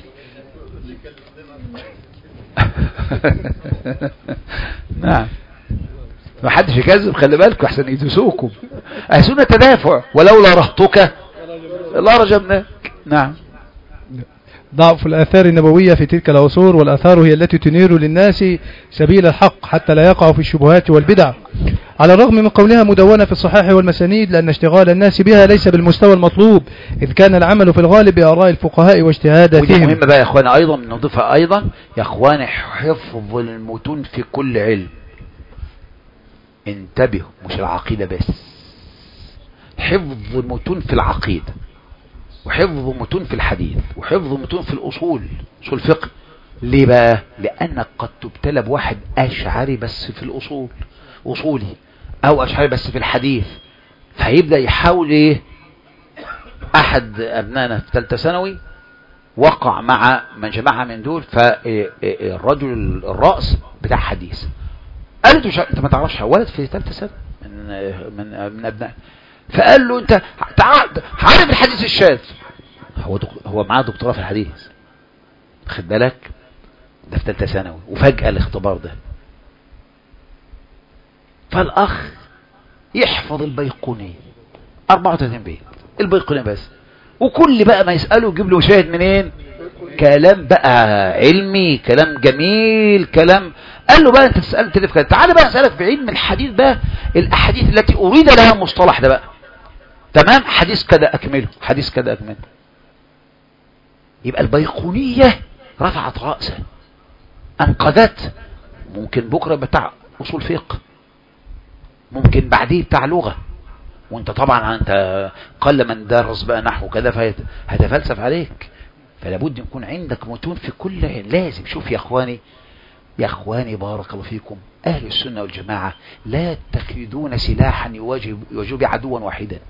نعم ما حدش يكذب، خلي بالكم احسن يدوسوكم. احسن تدافع، ولولا رهطك لا رجمناك. نعم. ضعف الآثار النبوية في تلك العصور، والآثار هي التي تنير للناس سبيل الحق حتى لا يقعوا في الشبهات والبدع، على الرغم من قولها مدونة في الصحاح والمسانيد، لأن اشتغال الناس بها ليس بالمستوى المطلوب، إذ كان العمل في الغالب بآراء الفقهاء واجتهاداتهم. ودي مهمة بقى يا أخوانا، أيضا نضيفها أيضا يا أخوانا، حفظ المتون في كل علم. انتبهوا، مش العقيدة بس، حفظ المتون في العقيدة، وحفظ متون في الحديث، وحفظ متون في الأصول، أصول الفقه. ليه بقى؟ لأنك قد تبتلى بواحد أشعري بس في الأصول، أصولي، أو أشعري بس في الحديث، فهيبدأ يحاول إيه. أحد أبنائنا في ثالثة ثانوي وقع مع من جماعة من دول، فالرجل الرأس بتاع حديث قال له أنت ما تعرفش ولد في ثالثة ثانوي من من من أبنائنا، فقال له أنت عارف الحديث الشاذ؟ هو دك... هو معاه دكتوراه في الحديث، خد بالك، ده في ثالثه ثانوي، وفجأة الاختبار ده. فالأخ يحفظ البيقوني أربعة وثلاثين بيت البيقوني بس، وكل بقى ما يسأله يجيب له شاهد منين؟ كلام بقى علمي، كلام جميل، كلام. قال له بقى انت تسأل تلف كده، تعالى بقى اسألك في علم الحديث بقى الأحاديث التي أريد لها مصطلح ده بقى. تمام. حديث كذا أكمله، حديث كذا أكمله. يبقى البيقونية رفعت رأسه، أنقذت. ممكن بكرة بتاع أصول فقه، ممكن بعديه بتاع لغة، وانت طبعا انت قل من درس بقى نحو كذا فهتفلسف عليك. فلابد يكون عندك متون في كل. لازم. شوف يا اخواني، يا اخواني بارك الله فيكم، اهل السنة والجماعة لا يتخذون سلاحا يواجه يواجه عدوا واحدا،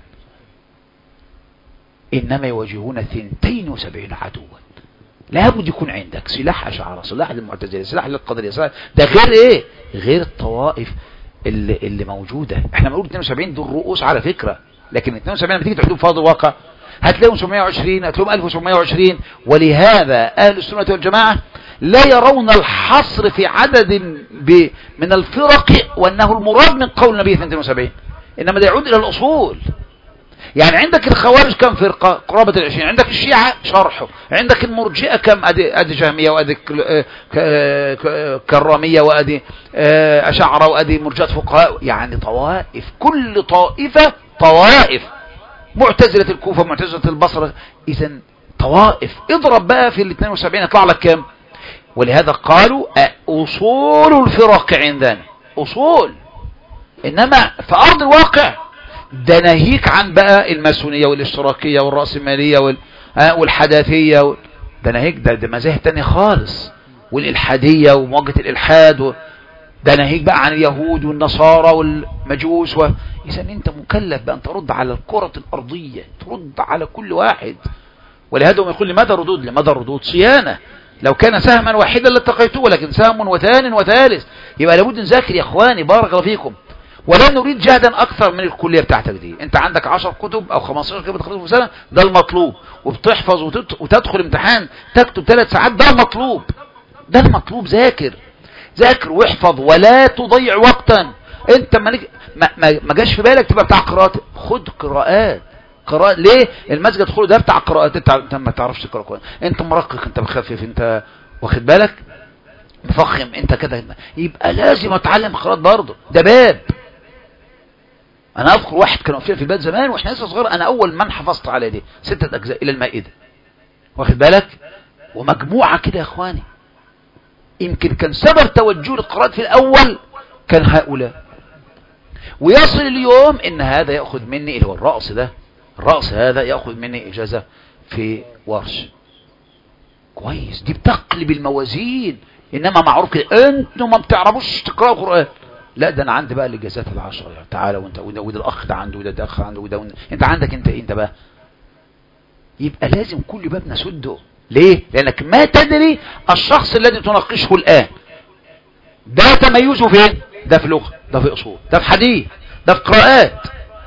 انما يواجهون ثنتين وسبعين عدوا. لابد يكون عندك سلاح أشعار، سلاح للمعتزلة، سلاح للقدرية، سلاح ده غير ايه؟ غير الطوائف اللي, اللي موجودة. احنا بنقول اثنين وسبعين دول رؤوس على فكرة، لكن اثنين وسبعين لما تيجي تحدهم في هذا الواقع هتلاقيهم سبعمائة وعشرين، هتلاقيهم ألف وسبعمائة وعشرين. ولهذا أهل السنة والجماعة لا يرون الحصر في عدد من الفرق وأنه المراد من قول النبي اثنين وسبعين، إنما ده يعود إلى الأصول. يعني عندك الخوارج كم فرقة؟ قرابة العشرين. عندك الشيعة شرحه. عندك المرجئة كم؟ أدي, أدي جهمية، وأدي كرامية، وأدي أشعرة، وأدي مرجئة فقهاء. يعني طوائف، كل طائفة طوائف. معتزلة الكوفة، معتزلة البصرة. إذا طوائف. اضرب بقى في ال اثنين وسبعين يطلع لك كم؟ ولهذا قالوا أصول الفرق عندنا أصول، إنما في أرض الواقع ده ناهيك عن بقى الماسونية والاشتراكية والرأسمالية والحداثية وال... ده ناهيك، ده, ده مذاهب تانية خالص، والإلحادية ومواجهة الإلحاد و... ده ناهيك بقى عن اليهود والنصارى والمجوس و... إذا أنت مكلف بأن ترد على الكرة الأرضية، ترد على كل واحد. ولهذا هم يقول لماذا ردود؟ لماذا الردود؟ صيانة. لو كان سهما واحدا لاتقيتوه، ولكن سهم وثان وثالث. يبقى لابد نذاكر يا اخواني بارك الله فيكم، ولا نريد جهدا اكثر من الكليه بتاعتك دي. انت عندك عشر كتب او خمستاشر كتاب بتخلصهم في سنه، ده المطلوب. وبتحفظ وتدخل امتحان تكتب ثلاث ساعات، ده المطلوب، ده المطلوب. ذاكر ذاكر واحفظ ولا تضيع وقتا. انت ما ما, ما جاش في بالك تبقى بتاع قراءات، خد قراءات. قراءة ليه؟ المسجد تدخله ده بتاع قراءات، انت ما تعرفش تقرا كويس، انت مرقق، انت مخفف، انت واخد بالك مفخم، انت كده. يبقى لازم اتعلم قراءات برضه، ده باب. انا اذكر واحد كان واقفين في البيت زمان واحنا لسه صغير، انا اول من حفظت على دي ستة اجزاء الى المائدة، واخد بالك، ومجموعة كده يا اخواني. يمكن كان سبب توجه القراءات في الاول كان هؤلاء، ويصل اليوم ان هذا ياخذ مني اللي هو الرأس ده، الرأس هذا ياخذ مني اجازة في ورش. كويس، دي بتقلب الموازين. انما معروف كده انتوا ما بتعرفوش تقراوا قرآن، لا ده انا عندي بقى الاجازات العشرة يعني. تعالى وانت وده, وده الاخ ده عنده، وده ده اخ عنده، وده انت عندك، انت انت بقى. يبقى لازم كل باب نسده. ليه؟ لانك ما تدري الشخص الذي تناقشه الان ده تميزه فين؟ ده في لغة، ده في اصول، ده في حديث، ده في قراءات.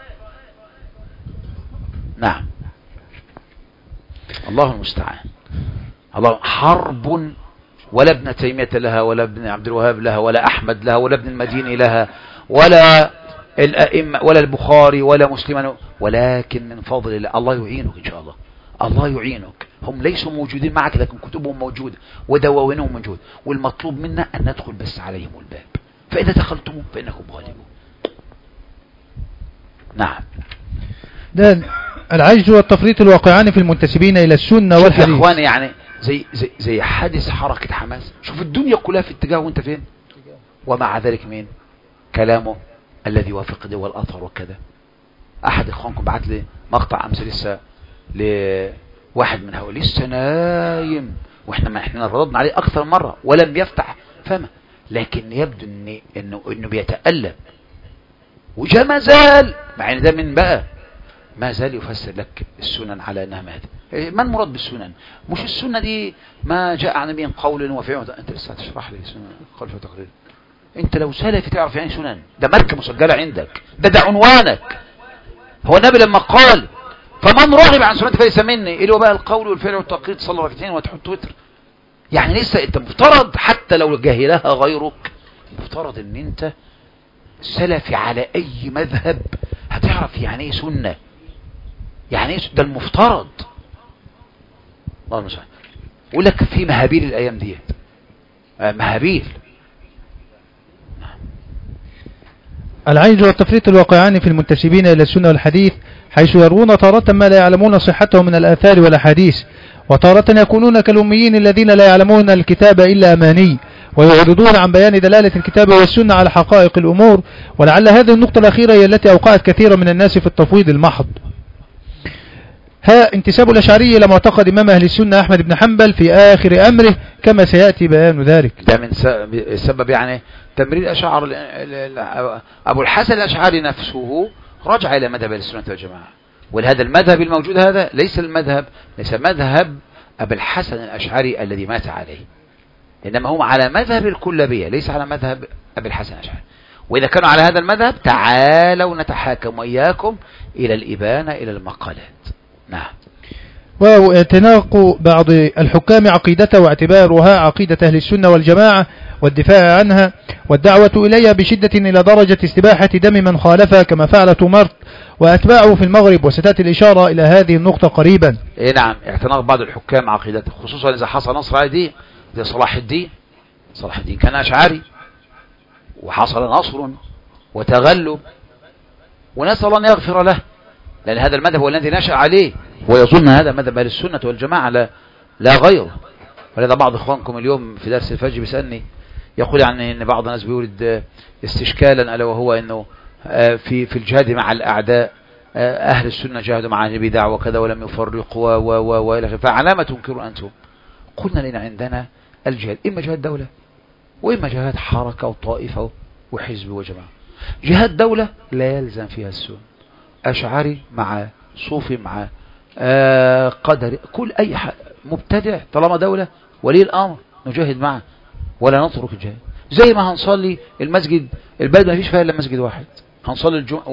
نعم، الله المستعان. الله حرب، ولا ابن تيمية لها، ولا ابن عبد الوهاب لها، ولا أحمد لها، ولا ابن المديني لها، ولا الأئمة، ولا البخاري، ولا مسلم، ولكن من فضل الله. الله يعينك إن شاء الله، الله يعينك. هم ليسوا موجودين معك، لكن كتبهم موجودة ودواوينهم موجودة، والمطلوب منا أن ندخل بس عليهم الباب، فإذا دخلتم فإنكم غالبون. نعم. ده العجز والتفريط الواقعان في المنتسبين إلى السنة والحديث. يا إخواني يعني زي زي زي حادث حركة حماس، شوف الدنيا كلها في اتجاه وانت فين، ومع ذلك مين كلامه الذي يوافق ده والأثر وكذا. أحد إخوانكم بعت لي مقطع أمس لسه لواحد من هؤلاء لسه نايم، وإحنا ما إحنا رددنا عليه أكثر مرة ولم يفتح فمه، لكن يبدو إن إنه إنه بيتألم، وجاء ما زال، مع إن ده من بقى ما زال يفسر لك السنن على أنها ماذا. ما المراد بالسنن؟ مش السنة دي ما جاء عن نبي قول وفعل. انت لسه هتشرح لي سنن قول وتقرير. انت لو سلفي تعرف يعني سنن، ده ماركه مسجله عندك، ده ده عنوانك. هو النبي لما قال فمن رغب عن سنتي فليس مني، اللي هو بقى القول والفعل والتقرير، تصلي ركعتين وتحط وتر. يعني لسه انت مفترض حتى لو جاهلها غيرك، مفترض ان انت سلفي على اي مذهب هتعرف يعني ايه سنه، يعني ايه ده المفترض. الله المستعان. يقول لك في مهابيل الايام ديت، مهابيل. العيج والتفريط الواقعان في المنتسبين إلى السنة والحديث، حيث يروون تارة ما لا يعلمون صحته من الآثار والأحاديث، وتارة يكونون كالأميين الذين لا يعلمون الكتاب إلا أماني، ويعرضون عن بيان دلالة الكتاب والسنة على حقائق الأمور. ولعل هذه النقطة الأخيرة هي التي أوقعت كثيرا من الناس في التفويض المحض. ها انتساب الأشعري إلى معتقد إمام أهل السنة أحمد بن حنبل في آخر أمره كما سيأتي بيان ذلك. ده من سبب يعني تمرير أشعار أبو الحسن الأشعري نفسه رجع إلى مذهب أهل السنة والجماعة، ولهذا المذهب الموجود هذا ليس المذهب ليس مذهب أبو الحسن الأشعري الذي مات عليه، إنما هم على مذهب الكلابية ليس على مذهب أبي الحسن الأشعري. وإذا كانوا على هذا المذهب تعالوا نتحاكم وإياكم إلى الإبانة إلى المقالات. نعم. واعتناق بعض الحكام عقيدته واعتبارها عقيدة أهل السنة والجماعة والدفاع عنها والدعوة إليها بشدة إلى درجة استباحة دم من خالفها كما فعل تومارت وأتباعه في المغرب، وستأتي الإشارة إلى هذه النقطة قريبا. إيه نعم، اعتناق بعض الحكام عقيدته، خصوصا إذا حصل نصر على دين زي صلاح الدين. صلاح الدين كان أشعري وحصل نصر وتغلب، ونسأل الله أن يغفر له، لأن هذا المذهب هو الذي نشأ عليه، ويظن هذا مذهب أهل السنة والجماعة لا, لا غيره. ولذا بعض إخوانكم اليوم في درس الفجر بيسألني يقول يعني أن بعض الناس بيورد استشكالا، ألا وهو أنه في في الجهاد مع الأعداء أهل السنة جاهدوا مع البدع وكذا ولم يفرقوا و و و فعلى ما تنكرون أنتم؟ قلنا لنا عندنا الجهاد إما جهاد دولة وإما جهاد حركة وطائفة وحزب وجماعة. جهاد دولة لا يلزم فيها السنة، أشعري مع صوفي مع آه قدري، كل أي مبتدع طالما دولة ولي الأمر نجاهد معه ولا نترك الجهاد. زي ما هنصلي المسجد البلد ما فيش فيها إلا مسجد واحد، هنصلي الجمعة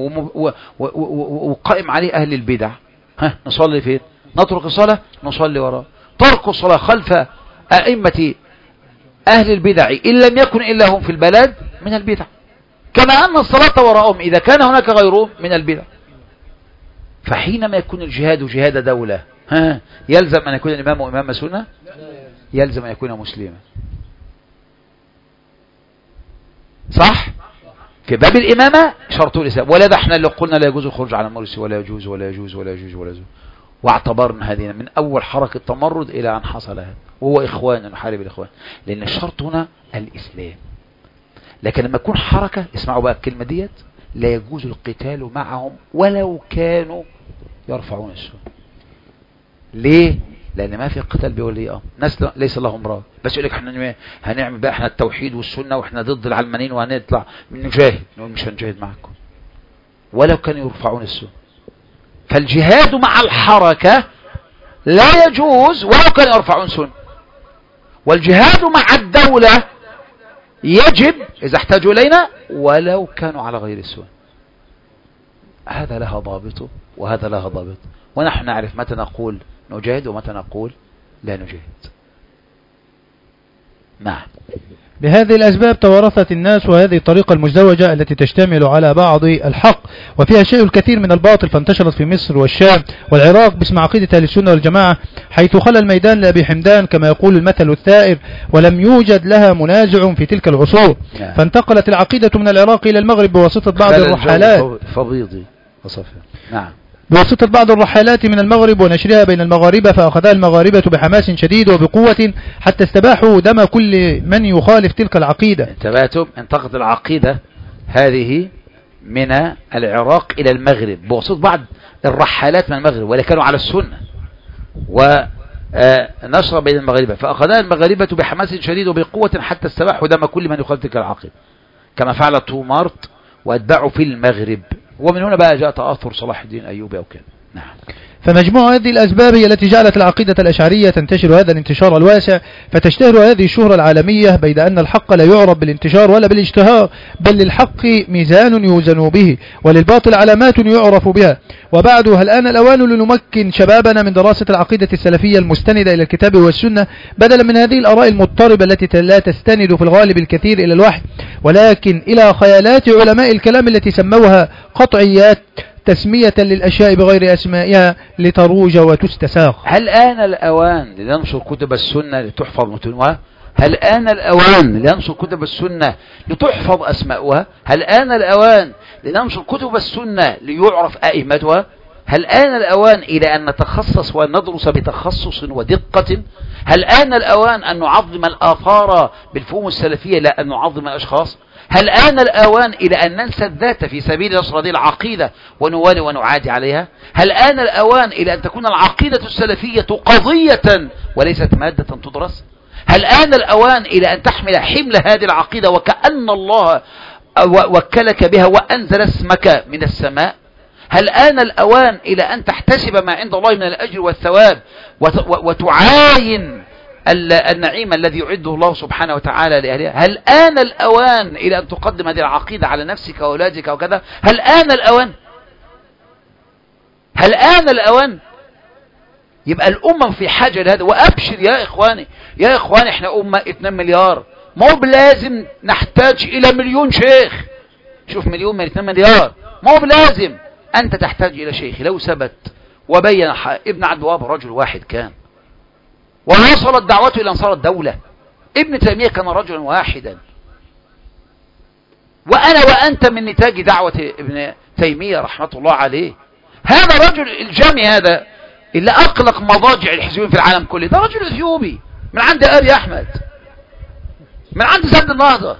وقائم عليه أهل البدع، ها نصلي فين؟ نترك الصلاة نصلي وراء. ترك الصلاة خلف أئمة أهل البدع إن لم يكن إلا هم في البلد من البدع، كما أن الصلاة وراءهم إذا كان هناك غيرهم من البدع. فحينما يكون الجهاد جهاد دولة، ها يلزم أن يكون الإمام إمام سنة؟ يلزم أن يكون مسلما، صح؟ في باب الإمامة شرط الإسلام، ولا ده احنا اللي قلنا لا يجوز الخروج على المرسي ولا يجوز ولا يجوز ولا يجوز ولا يجوز، واعتبرنا هذه من أول حركة تمرد إلى أن حصل هذا، وهو إخوان نحارب الإخوان، لأن الشرط هنا الإسلام. لكن لما يكون حركة، اسمعوا بقى الكلمة ديت، لا يجوز القتال معهم ولو كانوا يرفعون السنة. ليه؟ لأن ما في قتال بولي أمر، ناس ليس لهم رأي، بس يقول لك احنا هنعمل بقى احنا التوحيد والسنة واحنا ضد العلمانيين وهنطلع نجاهد، نقول مش هنجاهد معكم ولو كانوا يرفعون السنة. فالجهاد مع الحركة لا يجوز ولو كانوا يرفعون سنة، والجهاد مع الدولة يجب إذا احتاجوا إلينا ولو كانوا على غير السنة. هذا لها ضابطه وهذا لها ضابط، ونحن نعرف متى نقول نجاهد ومتى نقول لا نجاهد. نعم. بهذه الأسباب توارثت الناس وهذه الطريقة المزدوجة التي تشتمل على بعض الحق وفيها شيء الكثير من الباطل، فانتشرت في مصر والشام والعراق باسم عقيدة أهل السنة والجماعة، حيث خلى الميدان لأبي حمدان كما يقول المثل الثائر، ولم يوجد لها منازع في تلك العصور. نعم. فانتقلت العقيدة من العراق إلى المغرب بواسطة بعض الرحالات فبيضي وصفها. نعم. بواسطة بعض الرحالات من المغرب ونشرها بين المغاربة، فأخذها المغاربة بحماس شديد وبقوة حتى استباحوا دم كل من يخالف تلك العقيدة. انتبهتم؟ انتقلت العقيدة هذه من العراق إلى المغرب بواسطة بعض الرحالات من المغرب، ولا كانوا على السنة، ونشر بين المغاربة، فأخذها المغاربة بحماس شديد وبقوة حتى استباحوا دم كل من يخالف تلك العقيدة، كما فعل تومارت واتبعوا في المغرب. ومن هنا بقى جاء تأثر صلاح الدين أيوبي أو كان. نعم. فمجموع هذه الأسباب هي التي جعلت العقيدة الأشعرية تنتشر هذا الانتشار الواسع، فتشتهر هذه الشهرة العالمية، بيد أن الحق لا يعرف بالانتشار ولا بالاشتهار، بل للحق ميزان يوزن به وللباطل علامات يعرف بها. وبعد هل آن الأوان لنمكن شبابنا من دراسة العقيدة السلفية المستندة إلى الكتاب والسنة، بدلا من هذه الآراء المضطربة التي لا تستند في الغالب الكثير إلى الوحي، ولكن إلى خيالات علماء الكلام التي سموها قطعيات، تسمية للأشياء بغير أسمائها لتروج وتستساغ. هل آن الأوان لننشر كتب السنة لتحفظ متونها؟ هل آن الأوان لننشر كتب السنة لتحفظ أسماؤها؟ هل آن الأوان لننشر كتب السنة ليعرف أئمتها؟ هل آن الأوان إلى أن نتخصص وندرس بتخصص ودقة؟ هل آن الأوان أن نعظم الآثار بالفهوم السلفية لا أن نعظم الأشخاص؟ هل آن الأوان إلى أن ننسى الذات في سبيل نصر هذه العقيدة ونوالي ونعادي عليها؟ هل آن الأوان إلى أن تكون العقيدة السلفية قضية وليست مادة تدرس؟ هل آن الأوان إلى أن تحمل حمل هذه العقيدة وكأن الله وكلك بها وأنزل اسمك من السماء؟ هل آن الأوان إلى أن تحتسب ما عند الله من الأجر والثواب وتعاين النعيم الذي يعده الله سبحانه وتعالى لأهلها؟ هل آن الأوان إلى أن تقدم هذه العقيدة على نفسك وأولادك وكذا؟ هل آن الأوان؟ هل آن الأوان؟ يبقى الأمة في حاجة لهذا. وأبشر يا إخواني يا إخواني احنا أمة اثنين مليار، ما هو بلازم نحتاج إلى مليون شيخ. شوف مليون من اثنين مليار، ما هو بلازم. أنت تحتاج إلى شيخ لو ثبت وبين ابن عبد الوهاب رجل واحد كان ووصلت دعوته إلى أن صارت دولة. ابن تيمية كان رجلا واحدا، وأنا وأنت من نتاج دعوة ابن تيمية رحمة الله عليه. هذا رجل الجامي هذا اللي أقلق مضاجع الحزبين في العالم كله، ده رجل إثيوبي من عند أبي أحمد، من عند سد النهضة،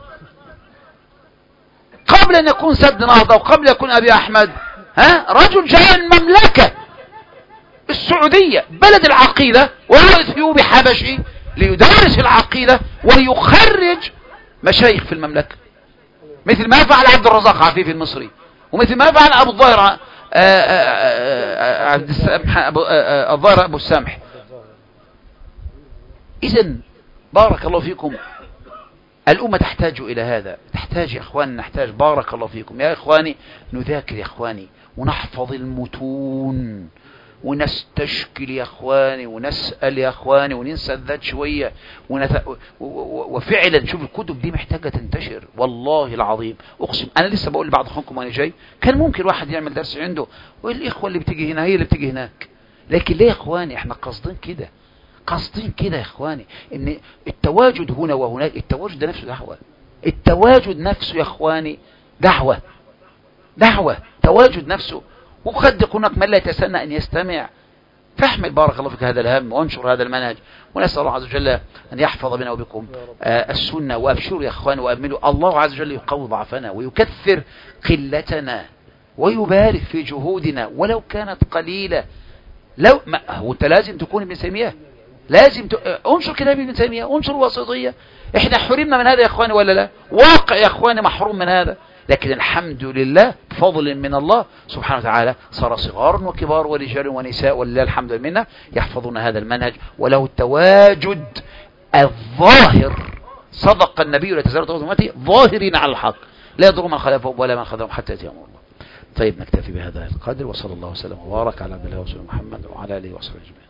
قبل أن يكون سد النهضة وقبل أن يكون أبي أحمد. ها رجل جاء المملكة السعودية بلد العقيدة، وهو إثيوبي حبشي ليدرس العقيدة وليخرج مشايخ في المملكة، مثل ما فعل عبد الرزاق عفيفي المصري، ومثل ما فعل أبو الظاهر عبد السامح أبو الظاهر أبو السامح. إذن بارك الله فيكم، الأمة تحتاج إلى هذا، تحتاج يا إخواني، نحتاج. بارك الله فيكم يا إخواني، نذاكر يا إخواني ونحفظ المتون ونستشكل يا إخواني ونسأل يا إخواني وننسى الذات شوية ونت... و... و... وفعلا شوف الكتب دي محتاجة تنتشر والله العظيم. أقسم أنا لسه بقول لبعض أخوانكم وأنا جاي كان ممكن واحد يعمل درس عنده والإخوة اللي بتيجي هنا هي اللي بتيجي هناك، لكن ليه يا إخواني احنا قاصدين كده، قاصدين كده يا إخواني ان التواجد هنا وهناك، التواجد ده نفسه دعوة، التواجد نفسه يا إخواني دعوة، دعوة تواجد نفسه. وقد يكون هناك من لا يتسنى أن يستمع، فاحمل بارك الله فيك هذا الهم وانشر هذا المنهج، ونسأل الله عز وجل أن يحفظ بنا وبكم آه السنة. وأبشروا يا أخواني وأملوا، الله عز وجل يقوي ضعفنا ويكثر قلتنا ويبارك في جهودنا ولو كانت قليلة. لو ما هو أنت لازم تكون ابن تيمية، لازم ت... انشر كتاب ابن تيمية، انشر وسطية. احنا حرمنا من هذا يا اخواني ولا لا؟ واقع يا اخواني محروم من هذا، لكن الحمد لله بفضل من الله سبحانه وتعالى صار صغار وكبار ورجال ونساء ولله الحمد منا يحفظون هذا المنهج وله التواجد الظاهر. صدق النبي لا تزال أمتي ظاهرين على الحق لا يضر من خلفهم ولا من خذلهم حتى يأتي أمر الله. طيب نكتفي بهذا القدر، وصلى الله وسلم وبارك على عبد الله ورسوله محمد وعلى آله وصحبه أجمعين.